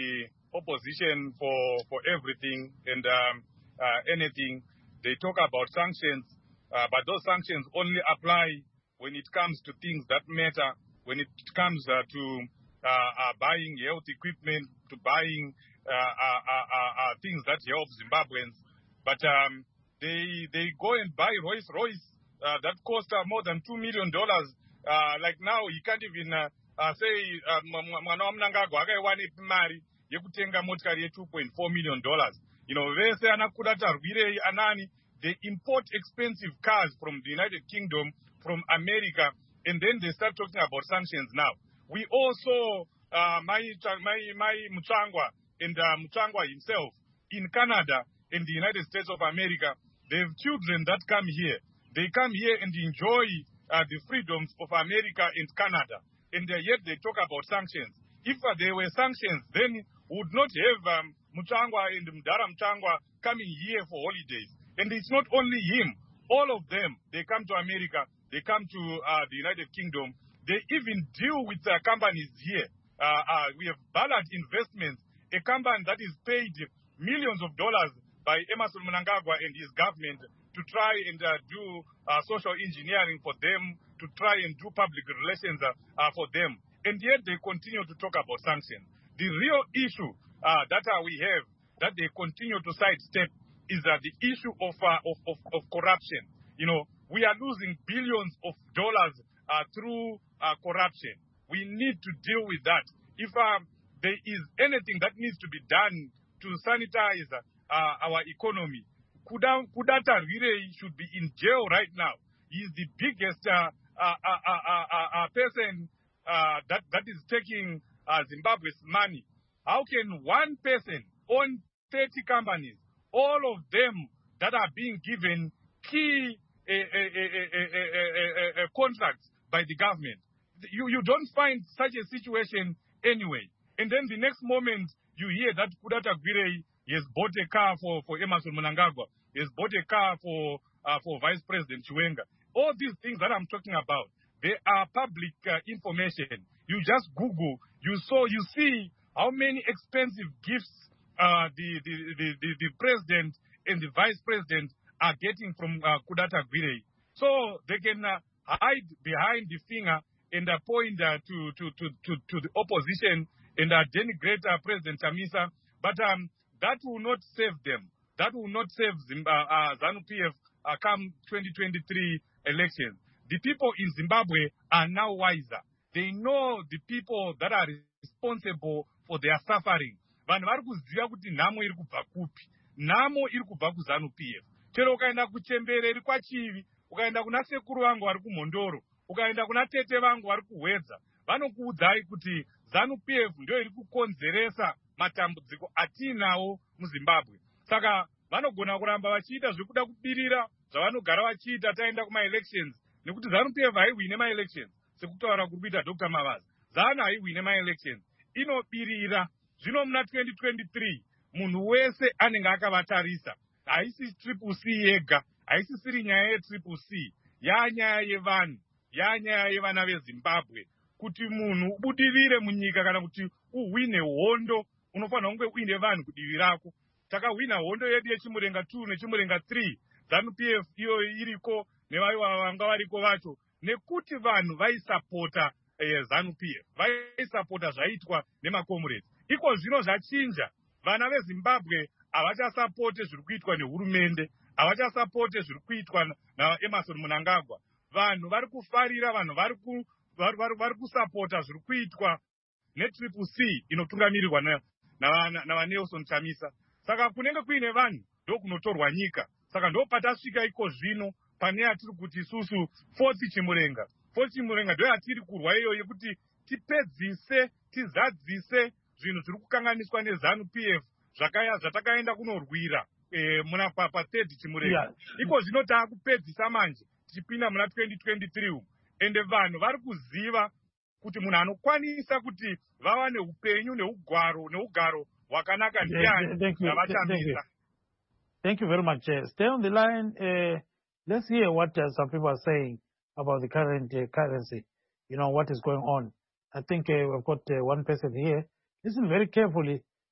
opposition for, for everything and um, uh, anything. They talk about sanctions, uh, but those sanctions only apply when it comes to things that matter, when it comes uh, to uh, uh, buying health equipment, to buying uh, uh, uh, uh, uh, things that help Zimbabweans. But um, they they go and buy Rolls Royce uh, that cost uh, more than two million dollars. Uh, like now, you can't even uh, uh, say mwana wa Mnangagwa akaiwana mari yekutenga motikari ye two point four million dollars. You know, vese anakuda tarwirei anani. They import expensive cars from the United Kingdom, from America, and then they start talking about sanctions now. We also, uh, my, my, my Mutsvangwa and uh, Mutsvangwa himself in Canada, in the United States of America, they have children that come here. They come here and enjoy uh, the freedoms of America and Canada, and uh, yet they talk about sanctions. If uh, there were sanctions, then we would not have um, Mutsvangwa and Mdara Mutsvangwa coming here for holidays. And it's not only him. All of them, they come to America, they come to uh, the United Kingdom. They even deal with uh, companies here. Uh, uh, we have Ballard Investments, a company that is paid millions of dollars by Emmerson Mnangagwa and his government to try and uh, do uh, social engineering for them, to try and do public relations uh, uh, for them. And yet they continue to talk about sanctions. The real issue uh, that uh, we have, that they continue to sidestep, is uh, the issue of, uh, of, of, of corruption. You know, we are losing billions of dollars uh, through uh, corruption. We need to deal with that. If uh, there is anything that needs to be done to sanitize uh, our economy, Kudata Rirei should be in jail right now. He is the biggest uh, uh, uh, uh, uh, uh, person uh, that, that is taking uh, Zimbabwe's money. How can one person own thirty companies, all of them that are being given key uh, uh, uh, uh, uh, uh, contracts by the government? You, you don't find such a situation anyway. And then the next moment, you hear that Kudata Gwirei has bought a car for, for Emmerson Mnangagwa, he has bought a car for, uh, for Vice President Chiwenga. All these things that I'm talking about, they are public uh, information. You just Google, you saw, you see how many expensive gifts Uh, the, the, the, the, the president and the vice president are getting from uh, Kudata Gwirei. So they can uh, hide behind the finger and uh, point uh, to, to, to, to, to the opposition and uh, denigrate uh, President Chamisa. But um, that will not save them. That will not save Zim- uh, uh, ZANU-P F uh, come twenty twenty-three elections. The people in Zimbabwe are now wiser. They know the people that are responsible for their suffering. Vanhu vari kuziva kuti nhamo iri kubva kupi. Nhamo iri kubva kuZANU-P F. Chero ukaenda kuChembereri kwaChivi, ukaenda kuna sekuru vangu vari kuMhondoro, ukaenda kuna tete vangu vari kuHwedza, vanokuudzai kuti ZANU-P F ndio iri kukonzeresa matambudziko atinawo muZimbabwe. Saka vanogona kuramba vachiita zvekuda kubirira zvavanogara vachiita taenda kuma-elections, nekuti ZANU-P F haiwine ma-elections, sekutaura kuri kuita Doctor Mavazi. ZANU haiwine ma-elections, inobirira. Zvino muna twenty twenty-three, munhu wese anenge akavatarisa. Haisi triple C yega, haisisiri nyaya yetriple C, yanyaya yevanhu, yanyaya yevana veZimbabwe. Kuti munhu ubudirire munyika kana kuti uhwine hondo, unofanira kunge uine vanhu kudivi rako. Takahwina hondo yedu yechimurenga two nechimurenga three, ZANU-P F iyo iriko nevaiwa vanga variko vacho, nekuti vanhu vaisapota eh, ZANU-P F, vaisapota zvaitwa nemakomrades. Iko zvino zvachinja. Vana veZimbabwe havachasapote zviri kuitwa nehurumende, havachasapote zviri kuitwa naEmmerson Mnangagwa. Vanhu vari kufarira, vanhu vari ku vari kusapota zviri kuitwa netriple C inotungamirirwa navaNelson Chamisa. Saka kunenge kuine vanhu ndokunotorwa nyika. Saka ndopatasvika iko zvino pane atiri kuti isusu fourth chimurenga. Fourth chimurenga ndoyo atiri kurwa iyo yekuti tipedzise, tizadzise zvinhu zviri kukanganiswa neZANU-P F zvakaya zvatakaenda kunorwira eh, muna pa third chimurenga. Yeah. Iko zvino taakupedzisa manje tichipinda muna twenty twenty-three umu. Ende vanhu vari kuziva kuti munhu anokwanisa kuti vava neupenyu neugaro neugaro hwakanaka ndiani navachamisa. Thank you very much. Uh, stay on the line. Uh, let's hear what uh, some people are saying about the current uh, currency. You know, what is going on. I think uh, we've got uh, one person here. Listen very carefully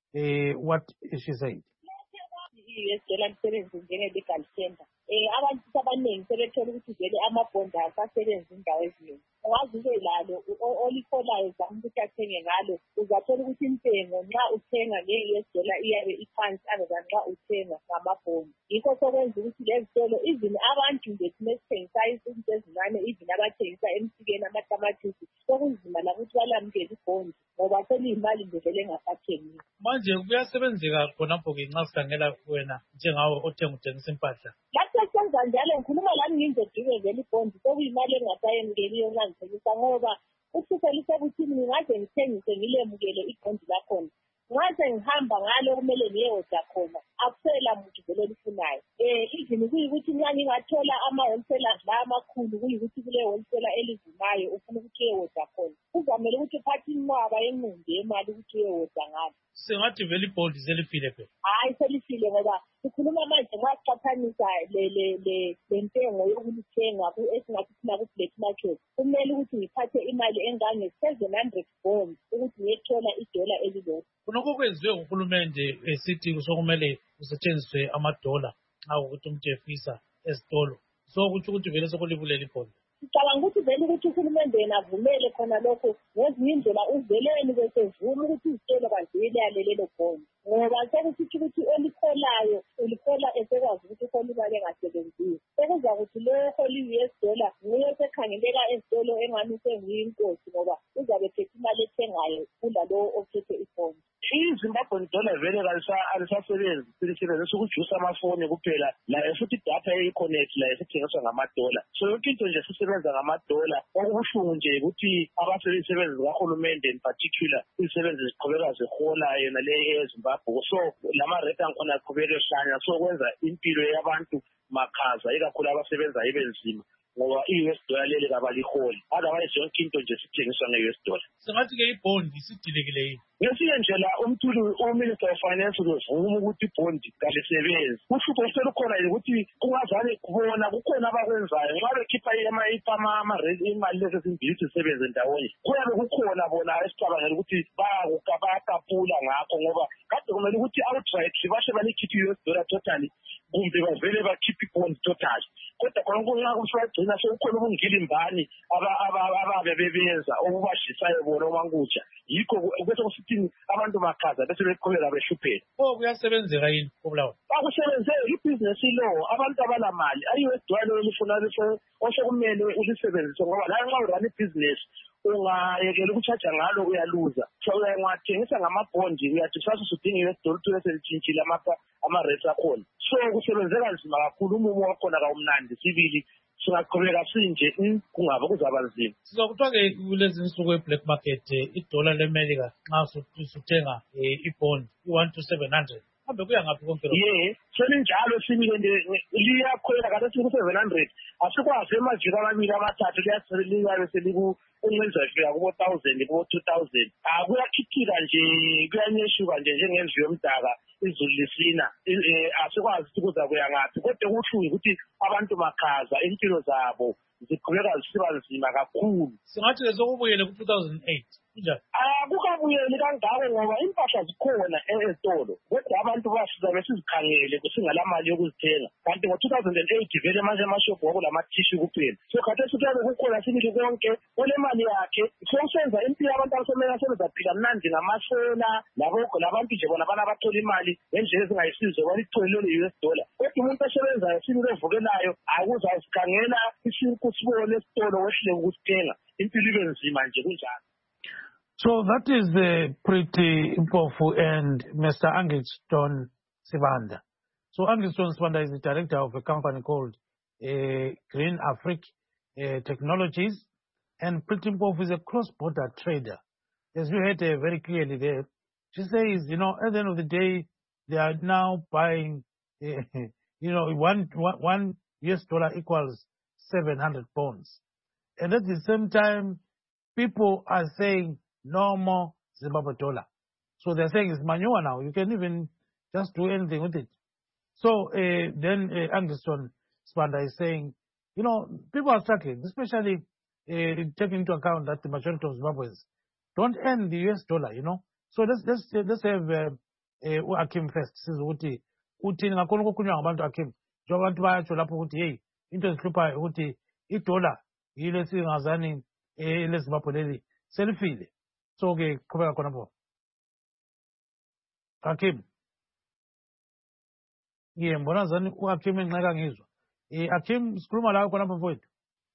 uh, what she said. I-U S dollar lisebenzi njenge-legal tender. Um abantu abaningi sebethola ukuthi vele amabhondi asasebenzi indawo eziningi. Ungaze-ke lalo olifolayo zama ukuthi athenge ngalo, uzathola ukuthi intengo nxa uthenga nge-U S dollar iyabe iphansi other nxa uthenga ngamabhondi. Yikho sokwenza ukuthi lezi zitolo even abantu nje thina esithengisayo izinto ezincane even abathengisa emsikeni amatamatisi sokunzima la ukuthi balamukele ibhondi ngoba seliyimali nje vele engasathengiyo. Manje kuyasebenzeka khonapho-ke nxa sikhangela wena njengawe othenga uthengisa impahla. Lapho senza njalo ngikhuluma lami ngingeduke vele ibhondi sokuyimali engasayemukeliyo nxa ngithengisa ngoba uhlupho lusekuthini ngingaze ngithengise ngilemukele ibhondi lakhona. Ngaze ngihamba ngalo kumele ngiyewoda khona akusela muntu vele lifunayo. Eh even kuyikuthi nxa ngingathola ama-wholesalers la amakhulu kuyikuthi kule wholesale elivumayo ufuna ukuthi uyewoda khona. Kuzamele ukuthi uphathe inqwaba yenqumbi yemali ukuthi uyewoda ngalo. Sengathi vele ibhondi selifile phela. Hayi selifile ngoba sikhuluma manje nxa siqathanisa le ntengo yokulithenga esingathi thina ku-black market kumele ukuthi ngiphathe imali engange-seven hundred bonds ukuthi ngiyethola idola elilodwa. Khonokho kwenziwe nguhulumende esithi sokumele kusetshenziswe amadola nxa ukuthi umuntu efisa esitolo. So kutsho ukuthi vele sokulibulela ibhondi. Ngicabanga ukuthi vele ukuthi uhulumende yena avumele khona lokho ngezinye indlela uveleni besevuma ukuthi izitolo baziyelale lelo bhondi. Ngoba sekusithi ukuthi olikholayo ulikhola esekwazi ukuthi ukhole imali engasebenziyo. Sekuza ukuthi lo holi i-U S dollar nguye osekhangeleka ezitolo engani usenguyinkosi ngoba uzabe phethe imali ethengayo kulalo ophethe ibhondi. I-Zimbabwean dollar vele alisasebenzi silisebenzisa ukujusa amafoni kuphela layo futhi idatha ye-connect layo sithengiswa ngamadola. So yonke into nje sisebenza ngamadola. Okubuhlungu nje ukuthi abasebenzi kahulumende in particular izisebenzi ziqhubeka zihola yona le eZimbabwe. So lama-rate angikhona aqhubeka ehlanya so kwenza impilo yabantu makhaza ikakhulu abasebenza ibe nzima ngoba i-U S dollar leli kabaliholi. Otherwise yonke into nje sithengiswa nge-U S dollar. Sengathi-ke ibhondi isidilekile yini? Ngesinye nje la umthuli uMinister of Finance uvuma ukuthi ibhondi kalisebenzi. Uhlupho selukhona ukuthi kungazane kubona kukhona abakwenzayo nxa bekhipha imali lezi ezimbili zisebenze ndawonye. Kuyabe kukhona bona esicabangela ukuthi bayakapula ngakho ngoba kade kumele ukuthi outright bashe balikhiphe i-U S dollar totally kumbe bavele bakhiphe ibhondi total. Kodwa khona kungakusagcina sekukhona ubungilimbani ababe bebenza okubashisayo bona omankutsha. Yikho bese kusithini abantu makhaza bese beqhubeka behlupheka. Oh kuyasebenzeka yini kubulawa? Akusebenzeki ibhizinesi law abantu abalamali i-U S dollar lifuna osekumele ulisebenzise ngoba la nxa urun ibhizinesi ungayekela ukutshaja ngalo uyaluza. So ungathengisa ngamabhondi uyathi sasa udinga i-U S dollar ukuthi selitshintshile ama-rates akhona. So kusebenzeka nzima kakhulu umumo wakhona kawumnandi sibili singaqhubeka sinje kungabe kuzaba nzima. Sizakuthiwa-ke kulezi nsuku e-black market idola le-America nxa usuthenga ibhondi i-one to seven hundred. Kambe kuya ngaphi konke lokho? Ye, selinjalo simile liyakhwela kade siku-seven hundred. Asikwazi emajika amabili amathathu liyabe seliku-uncenza fika kubo-thousand kubo-two thousand. Kuyakhithika nje kuyanyeshuka nje njengendlu yomdaka izulu lisina. Asikwazi ukuthi kuza kuya ngaphi kodwa kuhlungu ukuthi abantu makhaza impilo zabo ziqhubeka zisiba nzima kakhulu. Singathi sokubuyele ku-two thousand eight kunjani? Akukabuyeli kangako ngoba impahla zikhona ezitolo kodwa abantu basiza besizikhangele kusingalamali yokuzithenga. Kanti ngo-two thousand eight vele manje amashophu wakulamathishu kuphela. So khathesi kuyabe kukhona sibili konke olemali yakhe sokusenza impilo abantu abasemele sebezaphila mnandi ngamasela labantu nje bona bana bathola imali ngendlela ezingayisizo balithole lelo U S dollar. Kodwa umuntu osebenzayo sibili evukelayo akuzazikhangela isinku sibone esitolo wehlele ukusithenga impilo ibe nzima nje kunjalo. So that is uh, pretty powerful and Mister Angiston Sibanda. So Angiston Sibanda is the director of a company called uh, Green Africa uh, Technologies, and Pretty Mpofu is a cross-border trader. As you heard uh, very clearly there, she says, you know, at the end of the day, they are now buying, uh, you know, one, one, one U S dollar equals seven hundred bonds. And at the same time, people are saying, no more Zimbabwe dollar. So they're saying it's manure now. You can even just do anything with it. So uh, then uh, Angiston Sibanda is saying, you know, people are struggling, especially uh, taking into account that the majority of Zimbabweans don't earn the U S dollar, you know. So let's, let's, let's have uh, eh uAkim first siza ukuthi uthini ngakhona ukukhulunywa ngabantu Akim njengoba abantu bayatsho lapho ukuthi hey into ezihluphayo ukuthi idollar yile singazani eh leZimbabwe leli selifile so ke qhubeka khona bo Akim ye mbona zani uAkim enxeka ngizwa eh Akim sikhuluma la khona mfowethu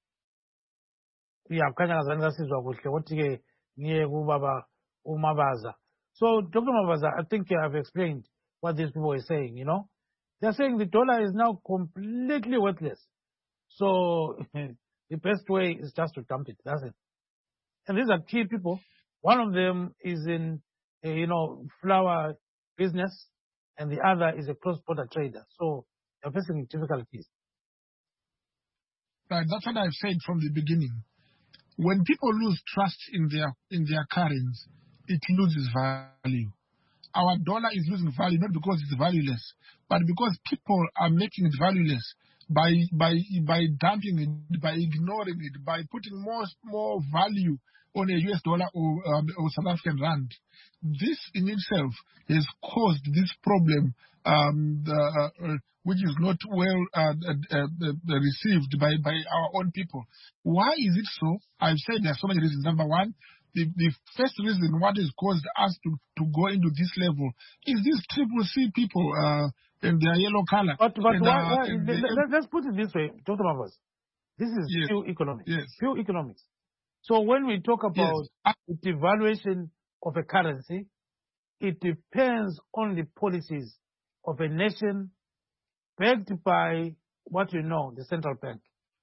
iyakhanya ngazani kasizwa kuhle ukuthi ke ngiye kubaba uMabaza. So Doctor Mabaza, I think you have explained what these people are saying, you know. They're saying the dollar is now completely worthless. So the best way is just to dump it, that's it. And these are key people. One of them is in, a, you know, flour business, and the other is a cross-border trader. So they're facing difficulties. Right, that's what I've said from the beginning. When people lose trust in their in their currency, it loses value. Our dollar is losing value not because it's valueless, but because people are making it valueless by by by dumping it, by ignoring it, by putting more more value on a U S dollar or, um, or South African rand. This in itself has caused this problem, um, the, uh, which is not well uh, uh, uh, received by, by our own people. Why is it so? I've said there are so many reasons. Number one, the, the first reason what has caused us to, to go into this level is these triple C people uh, and their yellow color. But, but and, why, uh, why, and let, the, let's put it this way, Doctor Mavas. This is yes, pure economics. Yes. Pure economics. So when we talk about yes. the devaluation of a currency, it depends on the policies of a nation backed by what you know, the central bank.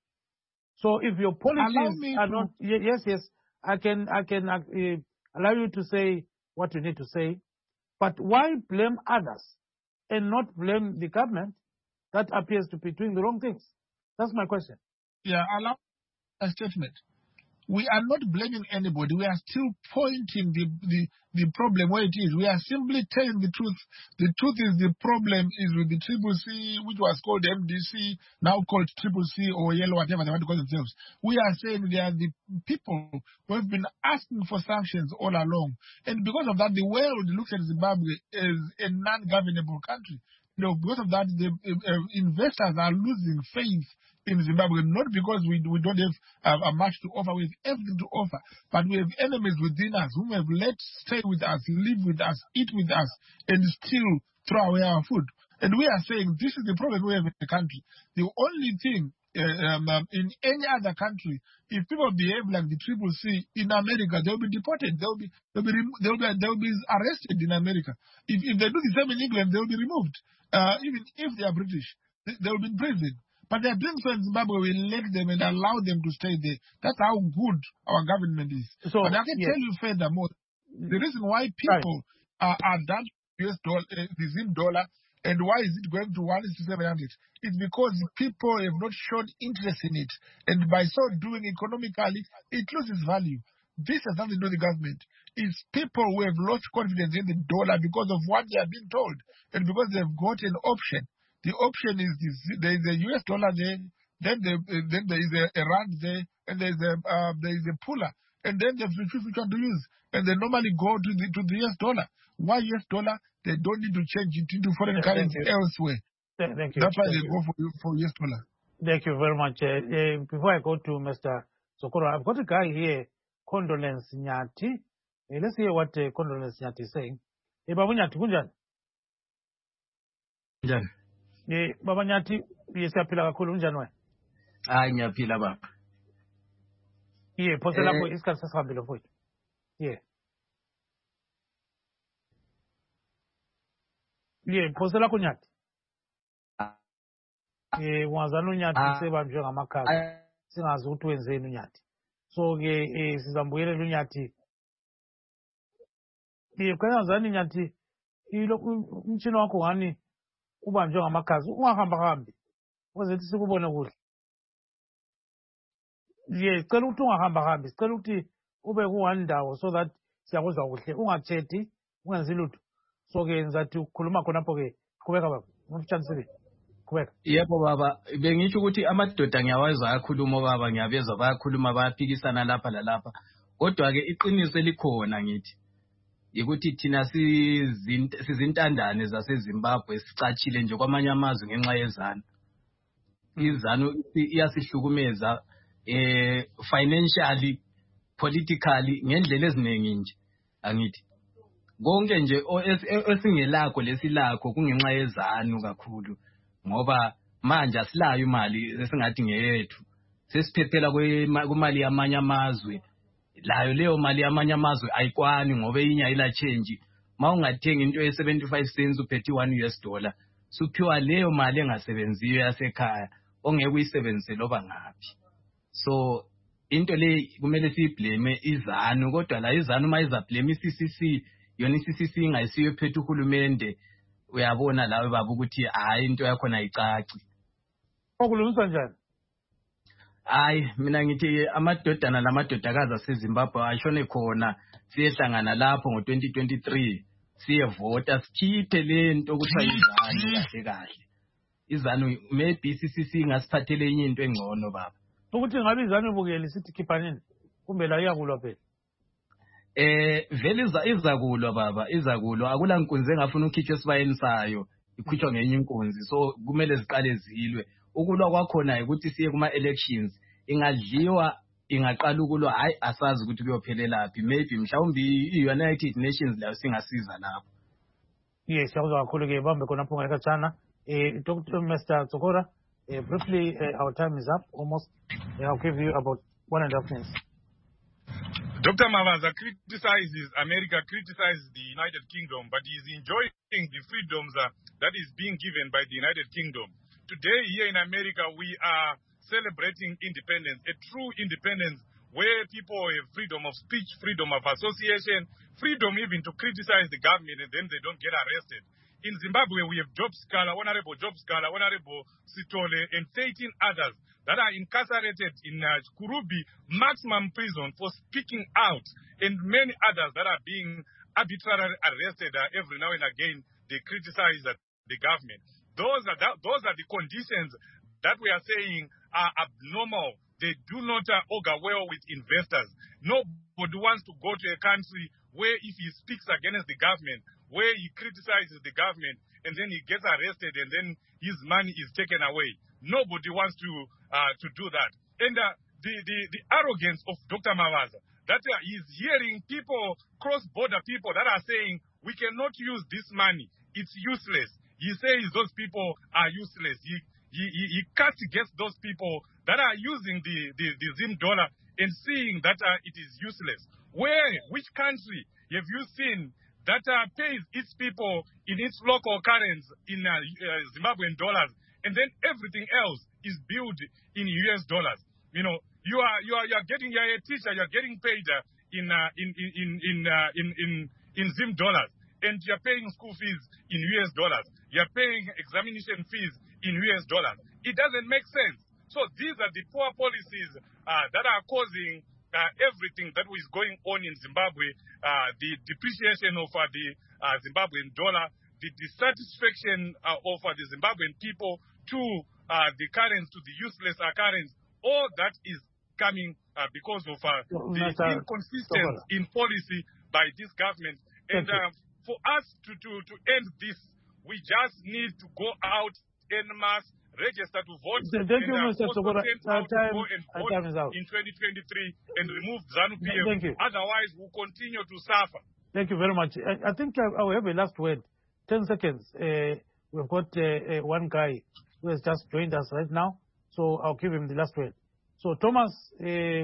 So if your policies are not, yes, yes, I can, I can uh, allow you to say what you need to say, but why blame others and not blame the government that appears to be doing the wrong things? That's my question. Yeah, allow a statement. We are not blaming anybody. We are still pointing the, the, the problem where it is. We are simply telling the truth. The truth is the problem is with the Triple C, which was called M D C, now called Triple C or Yellow, whatever they want to call themselves. We are saying they are the people who have been asking for sanctions all along. And because of that, the world looks at Zimbabwe as a non-governable country. You know, because of that, the uh, investors are losing faith in Zimbabwe, not because we we don't have uh, much to offer, we have everything to offer, but we have enemies within us whom have let stay with us, live with us, eat with us, and still throw away our food. And we are saying this is the problem we have in the country. The only thing uh, um, in any other country, if people behave like the Triple C in America, they will be deported. They will be they will be they will be, they will be arrested in America. If if they do the same in England, they will be removed. Uh, even if they are British, they, they will be in prison. But they're doing so in Zimbabwe, we let them and allow them to stay there. That's how good our government is. So, but I can yes. tell you furthermore, the reason why people right. are, are down U S dollar, uh, the Zim dollar, and why is it going to one is to seven hundred? It's because people have not shown interest in it. And by so doing economically, it loses value. This has nothing to do with the government. It's people who have lost confidence in the dollar because of what they have been told and because they've got an option. The option is this, there is a U S dollar there, then there, uh, then there is a, a rand there, and there is a uh, there is a puller, and then they have to choose which one to use. And they normally go to the to the U S dollar. Why U S dollar? They don't need to change it into foreign Thank currency you. elsewhere. Thank you. That's why Thank they you. go for for U S dollar. Thank you very much. Uh, uh, before I go to Mister Sokoro, I've got a guy here, Condolence Nyati. Uh, let's hear what uh, Condolence Nyati is saying. Hey, Babu Nyati, kunjani? Kunjani? Eh, Baba Nyati, siyaphila kakhulu unjani wena? Hayi ngiyaphila baba. Ye, phose lapho isikhathi sesihambile mfowethu. Ye. Ye, phose lakho Nyati. Eh, wazana uNyati sebanjwe ngamakhazi. Singazi ukuthi wenzeni uNyati. So ke eh sizambuyelela uNyati. Ye, kwenza Nyati, ilo umtshini wakho ngani ubanjwe ngamakhazi ungahamba hambi uzethi sikubone kuhle ye cela ukuthi ungahamba hambi sicela ukuthi ube ku one ndawo so that siyakuzwa kuhle ungathethi ungenzi lutho so ke ngizathi ukukhuluma khonapho ke qhubeka baba ngomtshanisile qhubeka. Yebo baba, bengisho ukuthi amadoda ngiyawazwa ayakhuluma baba, ngiyabezwa bayakhuluma bayaphikisana lapha lalapha, kodwa ke iqiniso likhona ngithi ukuthi thina sizintandane zaseZimbabwe sicachile nje kwamanye amazwe ngenxa yezanu. Izanu iyasihlukumeza eh financially, politically ngendlela eziningi nje angithi. Konke nje esingelakho lesilakho kungenxa yezanu kakhulu ngoba manje asilayo imali esingathi ngeyethu. Sesiphephela kwemali yamanye amazwe. Layo leyo mali yamanye amazwe ayikwani ngoba inya ila change. Mawungathenga into ye seventy-five cents uphethe one U S dollar. Suphiwa leyo mali engasebenziyo yasekhaya ongeke uyisebenzise loba ngapi. So into le kumele siyiblame izanu kodwa la izanu mayiza blame I C C C yona I C C C ingayisiyo phethe uhulumende uyabona lawe baba ukuthi hayi into yakho ayicaci. Okulungiswa njani? Hayi mina ngithi amadodana lamadodakazi aseZimbabwe ashone khona siyehlangana lapho ngo twenty twenty-three siyevota sikhiphe lento ukuthi ayizanu kahle kahle. Izanu maybe I C C C ngasiphathele enye into engcono baba. Ukuthi ngabe izanu ibukele sithi khiphanini kumbe la iyakulwa phela. Eh vele izakulwa baba izakulwa akula nkunzi engafuna ukukhitshwa esibayeni sayo ikhitshwa ngenye inkunzi so kumele ziqale zilwe. Ukulwa kwakhona ukuthi siye kuma elections ingadliwa ingaqala ukulwa hayi asazi ukuthi kuyophelelaphi maybe mhlawumbe iUnited Nations la singasiza lapho. Yes, awuzwa kakhulu ke bambe khona phunga ekachana. Eh Doctor Mister Tsokora, uh, briefly uh, our time is up almost. Uh, I'll give you about one and a half minutes. Doctor Mavaza criticizes America, criticizes the United Kingdom, but he is enjoying the freedoms uh, that is being given by the United Kingdom. Today here in America, we are celebrating independence, a true independence where people have freedom of speech, freedom of association, freedom even to criticize the government and then they don't get arrested. In Zimbabwe, we have Job Scala, Honorable Job Scala, Honorable Sitole, and thirteen others that are incarcerated in uh, Kurubi maximum prison for speaking out, and many others that are being arbitrarily arrested uh, every now and again. They criticize uh, the government. Those are that, those are the conditions that we are saying are abnormal. They do not uh, augur well with investors. Nobody wants to go to a country where if he speaks against the government, where he criticizes the government, and then he gets arrested, and then his money is taken away. Nobody wants to uh, to do that. And uh, the, the, the arrogance of Doctor Mavaza, that uh, he's hearing people, cross-border people, that are saying, we cannot use this money. It's useless. He says those people are useless. He, he, he, he cuts against those people that are using the, the, the Zim dollar and seeing that uh, it is useless. Where, which country have you seen that uh, pays its people in its local currency in uh, uh, Zimbabwean dollars, and then everything else is billed in U S dollars? You know, you are you are you are getting you're a teacher, you're getting paid uh, in, uh, in in in in, uh, in in in Zim dollars, and you're paying school fees in U S dollars. You're paying examination fees in U S dollars. It doesn't make sense. So these are the poor policies uh, that are causing Uh, everything that is going on in Zimbabwe, uh, the depreciation of uh, the uh, Zimbabwean dollar, the dissatisfaction uh, of uh, the Zimbabwean people to uh, the currency, to the useless uh, currency, all that is coming uh, because of uh, the inconsistency in policy by this government. And uh, for us to, to, to end this, we just need to go out en masse, register to vote, Thank and you, uh, Mister also Tsokora. send Our out to time, go and our vote time is out. in twenty twenty-three and remove ZANU P F. Thank you. Otherwise, we'll continue to suffer. Thank you very much. I, I think I, I will have a last word. Ten seconds. Uh, we've got uh, uh, one guy who has just joined us right now, so I'll give him the last word. So Thomas, uh,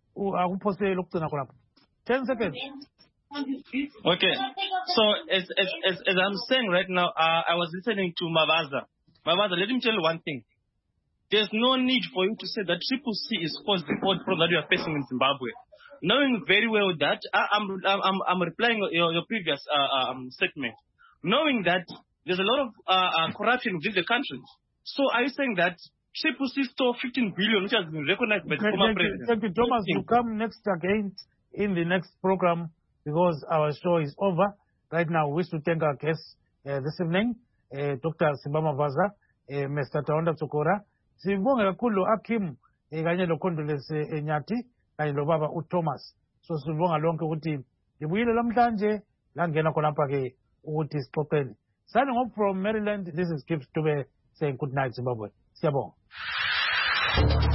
ten seconds. Okay. So as as as, as I'm saying right now, uh, I was listening to Mavaza. Mavaza, let me tell you one thing. There's no need for you to say that Triple C is caused the old problem that you are facing in Zimbabwe. Knowing very well that, I, I'm, I'm, I'm replying your, your previous uh, um, statement. Knowing that there's a lot of uh, uh, corruption within the country. So are you saying that Triple C stole fifteen billion, which has been recognized by the former Thank president? you, thank you, Thomas. You come next again in the next program because our show is over. Right now, we wish to thank our guests uh, this evening, uh, Doctor Simbama Vaza, uh, Mister Taonda Tsokora, Sibonga kakhulu Akim kanye lo Condolence Nyati kanye lo baba uThomas. So sibonga lonke ukuthi ngibuyile namhlanje la ngena khona lapha ke ukuthi sixoxeni. Signing off from Maryland, this is Gibbs Dube saying good night Zimbabwe. Siyabonga.